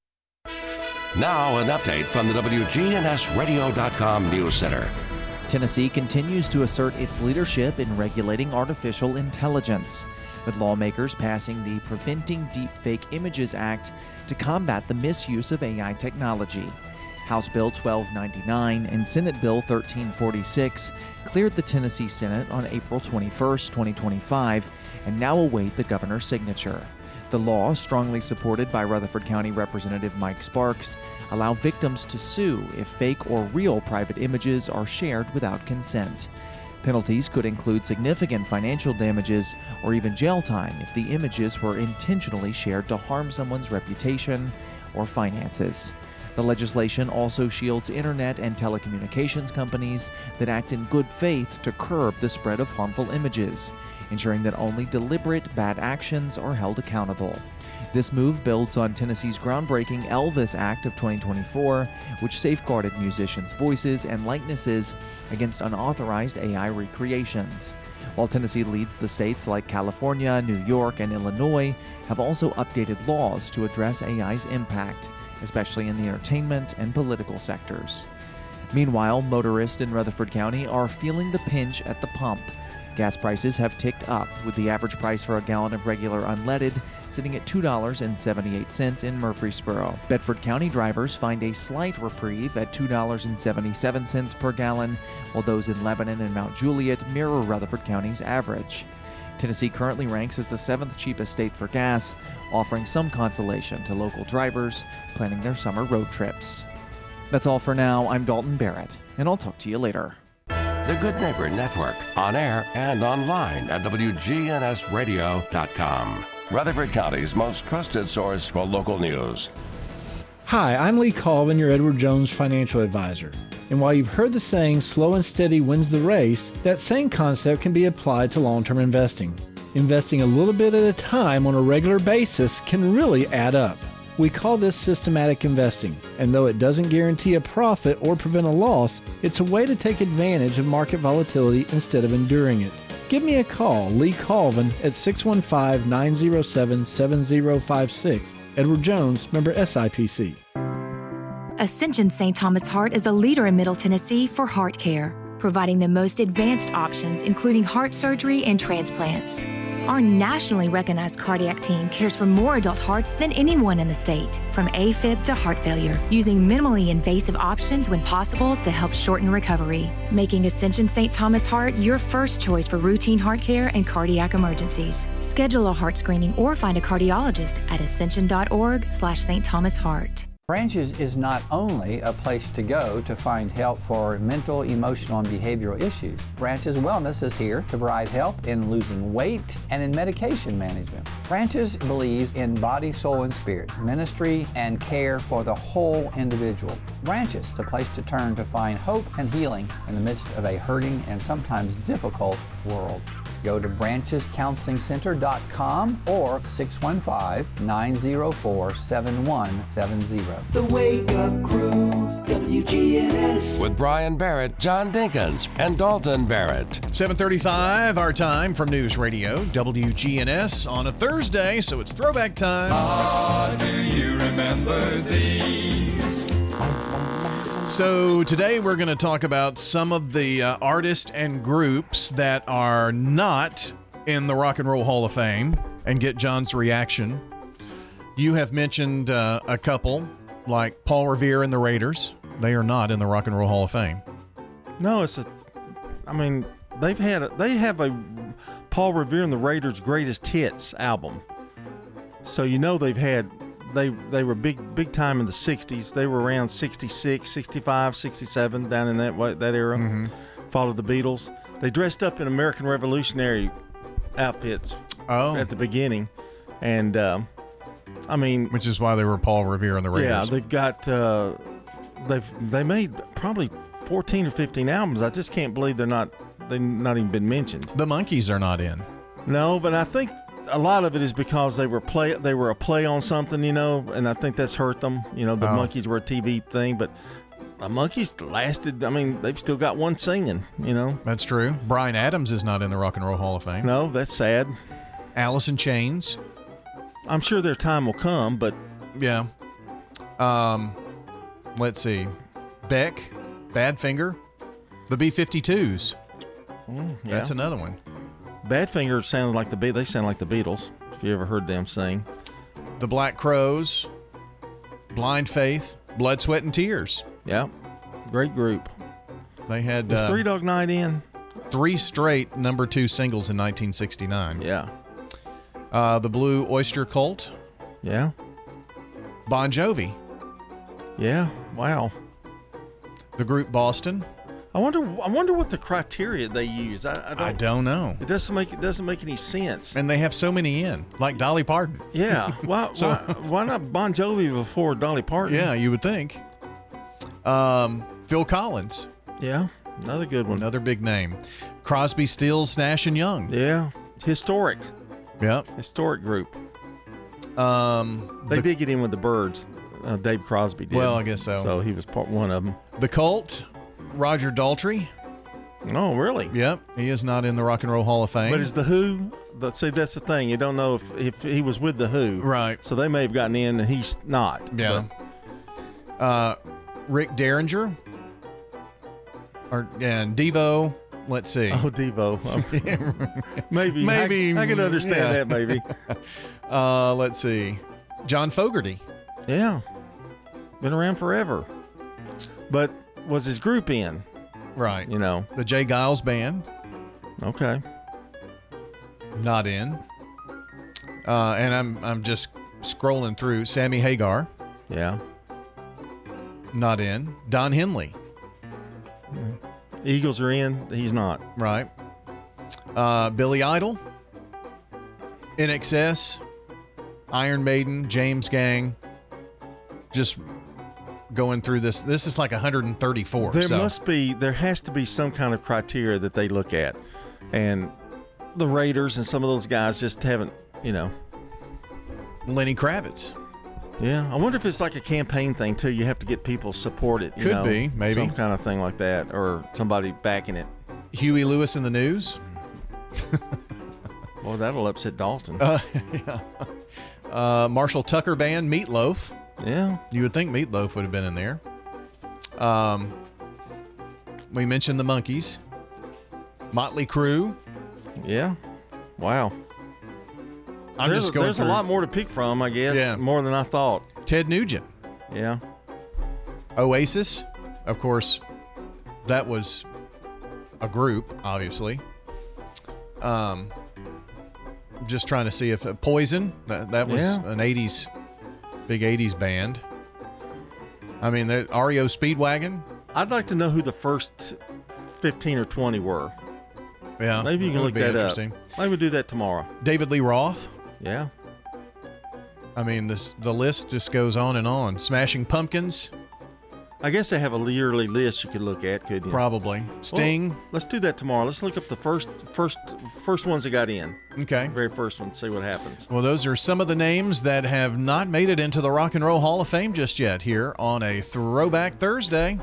Now an update from the W G N S radio dot com News Center. Tennessee continues to assert its leadership in regulating artificial intelligence, with lawmakers passing the Preventing Deepfake Images Act to combat the misuse of A I technology. House Bill twelve ninety-nine and Senate Bill thirteen forty-six cleared the Tennessee Senate on April twenty-first, twenty twenty-five, and now await the governor's signature. The law, strongly supported by Rutherford County Representative Mike Sparks, allow victims to sue if fake or real private images are shared without consent. Penalties could include significant financial damages or even jail time if the images were intentionally shared to harm someone's reputation or finances. The legislation also shields internet and telecommunications companies that act in good faith to curb the spread of harmful images, ensuring that only deliberate bad actions are held accountable. This move builds on Tennessee's groundbreaking Elvis Act of twenty twenty-four, which safeguarded musicians' voices and likenesses against unauthorized A I recreations. While Tennessee leads, the states like California, New York, and Illinois have also updated laws to address A I's impact, especially in the entertainment and political sectors. Meanwhile, motorists in Rutherford County are feeling the pinch at the pump. Gas prices have ticked up, with the average price for a gallon of regular unleaded sitting at two dollars and seventy-eight cents in Murfreesboro. Bedford County drivers find a slight reprieve at two dollars and seventy-seven cents per gallon, while those in Lebanon and Mount Juliet mirror Rutherford County's average. Tennessee currently ranks as the seventh cheapest state for gas, offering some consolation to local drivers planning their summer road trips. That's all for now. I'm Dalton Barrett, and I'll talk to you later. The Good Neighbor Network, on air and online at W G N S radio dot com. Rutherford County's most trusted source for local news. Hi, I'm Lee Colvin, your Edward Jones financial advisor. And while you've heard the saying, slow and steady wins the race, that same concept can be applied to long-term investing. Investing a little bit at a time on a regular basis can really add up. We call this systematic investing, and though it doesn't guarantee a profit or prevent a loss, it's a way to take advantage of market volatility instead of enduring it. Give me a call, Lee Colvin, at six one five, nine zero seven, seven zero five six. Edward Jones, member S I P C. Ascension Saint Thomas Heart is the leader in Middle Tennessee for heart care, providing the most advanced options, including heart surgery and transplants. Our nationally recognized cardiac team cares for more adult hearts than anyone in the state, from AFib to heart failure, using minimally invasive options when possible to help shorten recovery, making Ascension Saint Thomas Heart your first choice for routine heart care and cardiac emergencies. Schedule a heart screening or find a cardiologist at ascension dot org slash Saint Thomas Heart. Branches is not only a place to go to find help for mental, emotional, and behavioral issues. Branches Wellness is here to provide help in losing weight and in medication management. Branches believes in body, soul, and spirit, ministry, and care for the whole individual. Branches, the place to turn to find hope and healing in the midst of a hurting and sometimes difficult world. Go to branches counseling center dot com or six one five, nine zero four, seven one seven zero. The Wake Up Crew, W G N S. With Brian Barrett, John Dinkins, and Dalton Barrett. seven thirty-five, our time from News Radio, W G N S, on a Thursday, so it's throwback time. Ah, do you remember these? So today we're going to talk about some of the uh, artists and groups that are not in the Rock and Roll Hall of Fame and get John's reaction. You have mentioned uh, a couple, like Paul Revere and the Raiders. They are not in the Rock and Roll Hall of Fame. No, it's a. I mean, they've had a, they have a Paul Revere and the Raiders Greatest Hits album. So you know they've had. They they were big big time in the sixties. They were around sixty-six, sixty-five, sixty-seven, down in that way, that era. Mm-hmm. Followed the Beatles. They dressed up in American Revolutionary outfits oh. at the beginning. And, um, I mean... Which is why they were Paul Revere and the Raiders. Yeah, they've got... Uh, they've they made probably fourteen or fifteen albums. I just can't believe they're not... They've not even been mentioned. The Monkees are not in. No, but I think... A lot of it is because they were play they were a play on something, you know, and I think that's hurt them. You know, the Oh. Monkees were a T V thing, but the Monkees lasted. I mean, they've still got one singing, you know. That's true. Bryan Adams is not in the Rock and Roll Hall of Fame. No, that's sad. Alice in Chains. I'm sure their time will come, but yeah. Um, let's see. Beck, Badfinger, the B fifty-twos. Mm, yeah. That's another one. Badfinger sounds like the Be- they sound like the Beatles. If you ever heard them sing, the Black Crowes, Blind Faith, Blood, Sweat, and Tears. Yeah, great group. They had Was uh, Three Dog Night in? Three straight number two singles in nineteen sixty-nine. Yeah. Uh, the Blue Oyster Cult. Yeah. Bon Jovi. Yeah. Wow. The group Boston. I wonder. I wonder what the criteria they use. I, I, don't, I don't know. It doesn't make it doesn't make any sense. And they have so many in, like Dolly Parton. Yeah. Why? So- why, why not Bon Jovi before Dolly Parton? Yeah, you would think. Um, Phil Collins. Yeah. Another good one. Another big name. Crosby, Stills, Nash and Young. Yeah. Historic. Yep. Historic group. Um, They the, did get in with the Byrds. Uh, Dave Crosby did. Well, I guess so. So he was part one of them. the Cult. Roger Daltrey. Oh, really? Yep, he is not in the Rock and Roll Hall of Fame. But is the Who? But see, that's the thing. You don't know if, if he was with the Who, right? So they may have gotten in, and he's not. Yeah. Uh, Rick Derringer. Or and Devo. Let's see. Oh, Devo. maybe. Maybe. I, I can understand yeah. that. Maybe. uh, let's see. John Fogerty. Yeah. Been around forever. But was his group in? Right. You know. The Jay Giles Band. Okay. Not in. Uh, and I'm I'm just scrolling through. Sammy Hagar. Yeah. Not in. Don Henley. Eagles are in. He's not. Right. Uh, Billy Idol. In Excess. Iron Maiden. James Gang. Just going through this. This is like one hundred thirty-four. There so. must be, there has to be some kind of criteria that they look at. And the Raiders and some of those guys just haven't, you know. Lenny Kravitz. Yeah. I wonder if it's like a campaign thing, too. You have to get people supported. You Could know, be, maybe. Some kind of thing like that. Or somebody backing it. Huey Lewis in the News. Well, that'll upset Dalton. Uh, yeah. uh, Marshall Tucker Band, Meatloaf. Yeah. You would think Meatloaf would have been in there. Um, we mentioned the Monkees. Motley Crue. Yeah. Wow. I'm there's just a, going There's through. a lot more to pick from, I guess. Yeah. More than I thought. Ted Nugent. Yeah. Oasis. Of course, that was a group, obviously. Um, just trying to see if uh, Poison, that, that was Yeah. an eighties, big eighties band. I mean, the R E O Speedwagon. I'd like to know who the first fifteen or twenty were. Yeah, maybe you can that look would be that interesting. up. Maybe we'll do that tomorrow. David Lee Roth. Yeah. I mean, this the list just goes on and on. Smashing Pumpkins. I guess they have a yearly list you could look at, couldn't you? Probably. Sting. Well, let's do that tomorrow. Let's look up the first, first, first ones that got in. Okay. The very first one. See what happens. Well, those are some of the names that have not made it into the Rock and Roll Hall of Fame just yet here on a Throwback Thursday.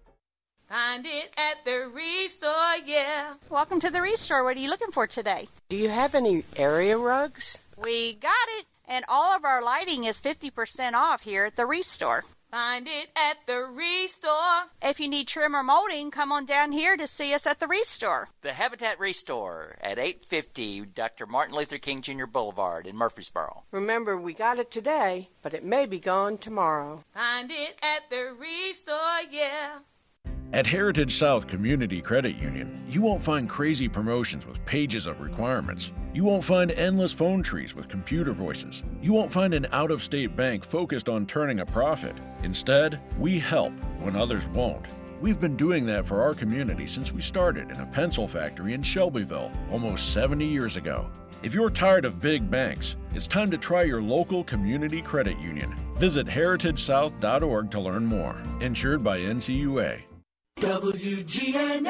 Find it at the Restore, yeah. Welcome to the Restore. What are you looking for today? Do you have any area rugs? We got it. And all of our lighting is fifty percent off here at the Restore. Find it at the Restore. If you need trim or molding, come on down here to see us at the Restore. The Habitat Restore at eight fifty Doctor Martin Luther King Junior Boulevard in Murfreesboro. Remember, we got it today, but it may be gone tomorrow. Find it at the Restore, yeah. At Heritage South Community Credit Union, you won't find crazy promotions with pages of requirements. You won't find endless phone trees with computer voices. You won't find an out-of-state bank focused on turning a profit. Instead, we help when others won't. We've been doing that for our community since we started in a pencil factory in Shelbyville almost seventy years ago. If you're tired of big banks, it's time to try your local community credit union. Visit heritage south dot org to learn more. Insured by N C U A. W G N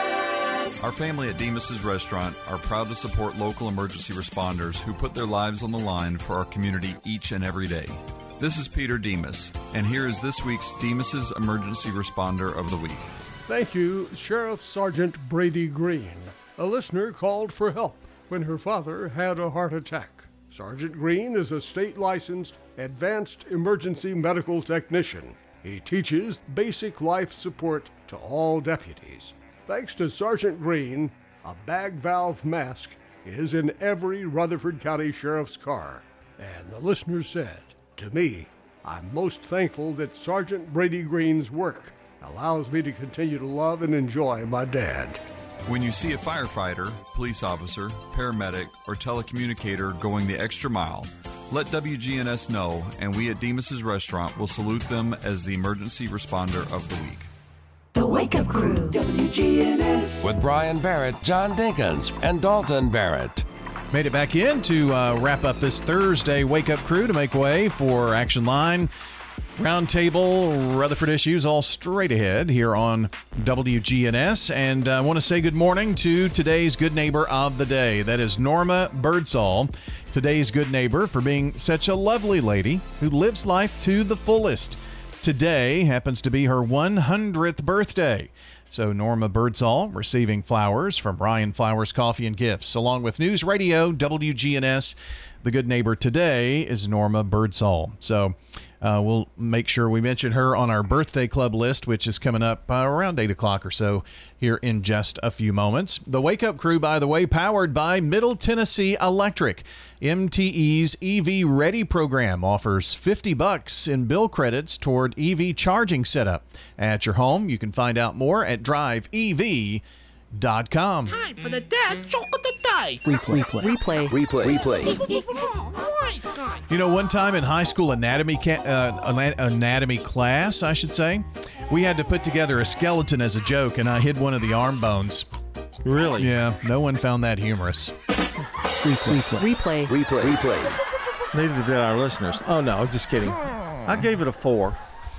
S. Our family at Demas's Restaurant are proud to support local emergency responders who put their lives on the line for our community each and every day. This is Peter Demas, and here is this week's Demas's Emergency Responder of the Week. Thank you, Sheriff Sergeant Brady Green. A listener called for help when her father had a heart attack. Sergeant Green is a state-licensed advanced emergency medical technician. He teaches basic life support to all deputies. Thanks to Sergeant Green, a bag valve mask is in every Rutherford County Sheriff's car. And the listener said, to me, I'm most thankful that Sergeant Brady Green's work allows me to continue to love and enjoy my dad. When you see a firefighter, police officer, paramedic, or telecommunicator going the extra mile, let W G N S know, and we at Demas's Restaurant will salute them as the Emergency Responder of the Week. The Wake Up Crew, W G N S. With Brian Barrett, John Dinkins, and Dalton Barrett. Made it back in to uh, wrap up this Thursday Wake Up Crew to make way for Action Line. Roundtable, Rutherford issues all straight ahead here on W G N S. And I uh, want to say good morning to today's good neighbor of the day. That is Norma Birdsall, today's good neighbor, for being such a lovely lady who lives life to the fullest. Today happens to be her one hundredth birthday. So Norma Birdsall receiving flowers from Ryan Flowers Coffee and Gifts. Along with News Radio, W G N S, the good neighbor today is Norma Birdsall. So uh, we'll make sure we mention her on our birthday club list, which is coming up uh, around eight o'clock or so here in just a few moments. The Wake Up Crew, by the way, powered by Middle Tennessee Electric. M T E's E V Ready program offers fifty bucks in bill credits toward E V charging setup at your home. You can find out more at drive E V dot com. Time for the dad joke of the day. Replay. Replay. Replay. Replay. You know, one time in high school anatomy ca- uh, anatomy class, I should say, we had to put together a skeleton as a joke, and I hid one of the arm bones. Really? Yeah, no one found that humorous. Replay. Replay. Replay. Replay. Neither did our listeners. Oh, no, just kidding. I gave it a four.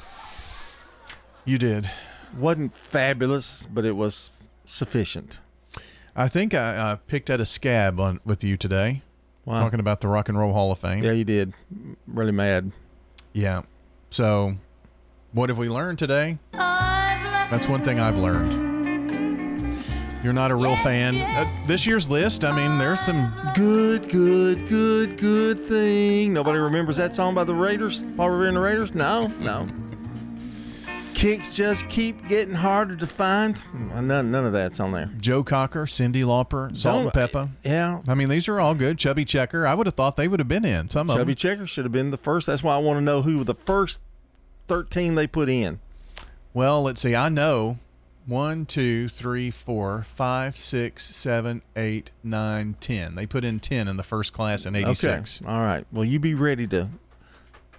You did. Wasn't fabulous, but it was sufficient. I think I uh, picked at a scab on with you today. Wow. Talking about the Rock and Roll Hall of Fame. Yeah, you did. Really mad. Yeah. So, what have we learned today? That's one thing I've learned. You're not a real yes, fan. Yes. Uh, this year's list, I mean, there's some good, good, good, good thing. Nobody remembers that song by the Raiders? Paul Revere and the Raiders? No, no. Kicks just keep getting harder to find. None, none of that's on there. Joe Cocker, Cyndi Lauper, Salt and Pepper. Yeah. I mean, these are all good. Chubby Checker. I would have thought they would have been in. Some of them. Chubby Checker should have been the first. That's why I want to know who the first thirteen they put in. Well, let's see. I know one, two, three, four, five, six, seven, eight, nine, ten. They put in ten in the first class in eighty-six. Okay. All right. Well, you be ready to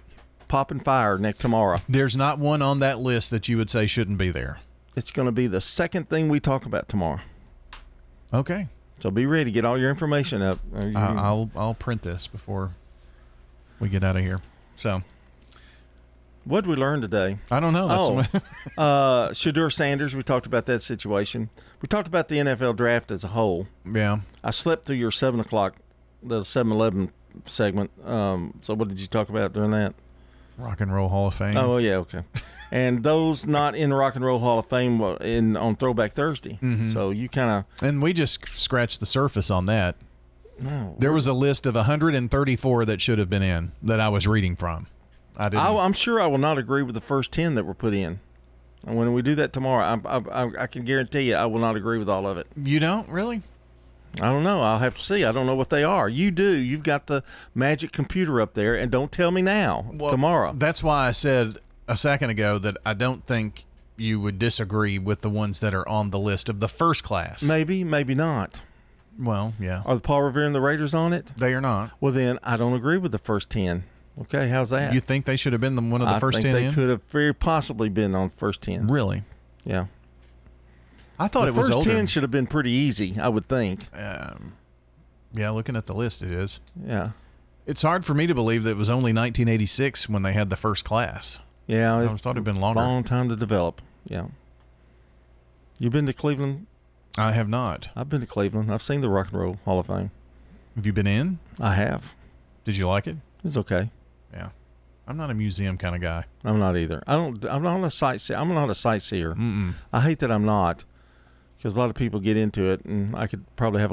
popping fire next tomorrow. There's not one on that list that you would say shouldn't be there. It's going to be the second thing we talk about tomorrow. Okay. So be ready. Get all your information up. I, I'll I'll print this before we get out of here. So, what did we learn today? I don't know. That's oh, uh, Shedeur Sanders. We talked about that situation. We talked about the N F L draft as a whole. Yeah. I slept through your seven o'clock, the seven eleven segment. Um, so what did you talk about during that? Rock and Roll Hall of Fame. Oh yeah, okay. And those not in Rock and Roll Hall of Fame in on Throwback Thursday. Mm-hmm. So you kind of and we just scratched the surface on that. No, there was a list of one hundred thirty-four that should have been in that I was reading from. I didn't. I, I'm sure I will not agree with the first ten that were put in. And when we do that tomorrow, I, I, I can guarantee you I will not agree with all of it. You don't really? I don't know. I'll have to see. I don't know what they are. You do. You've got the magic computer up there, and don't tell me now. Well, tomorrow. That's why I said a second ago that I don't think you would disagree with the ones that are on the list of the first class. Maybe, maybe not. Well, yeah. Are the Paul Revere and the Raiders on it? They are not. Well, then I don't agree with the first ten. Okay, how's that? You think they should have been the, one of the I first think ten they in? could have very possibly been on the first ten. Really? Yeah. I thought the it was first older. ten should have been pretty easy, I would think. Um, yeah, looking at the list, it is. Yeah. It's hard for me to believe that it was only nineteen eighty-six when they had the first class. Yeah, I it's thought it'd been longer. Long time to develop. Yeah. You been to Cleveland? I have not. I've been to Cleveland. I've seen the Rock and Roll Hall of Fame. Have you been in? I have. Did you like it? It's okay. Yeah. I'm not a museum kind of guy. I'm not either. I don't. I'm not a sightseer. I'm not a sightseer. Mm-mm. I hate that I'm not, because a lot of people get into it, and I could probably have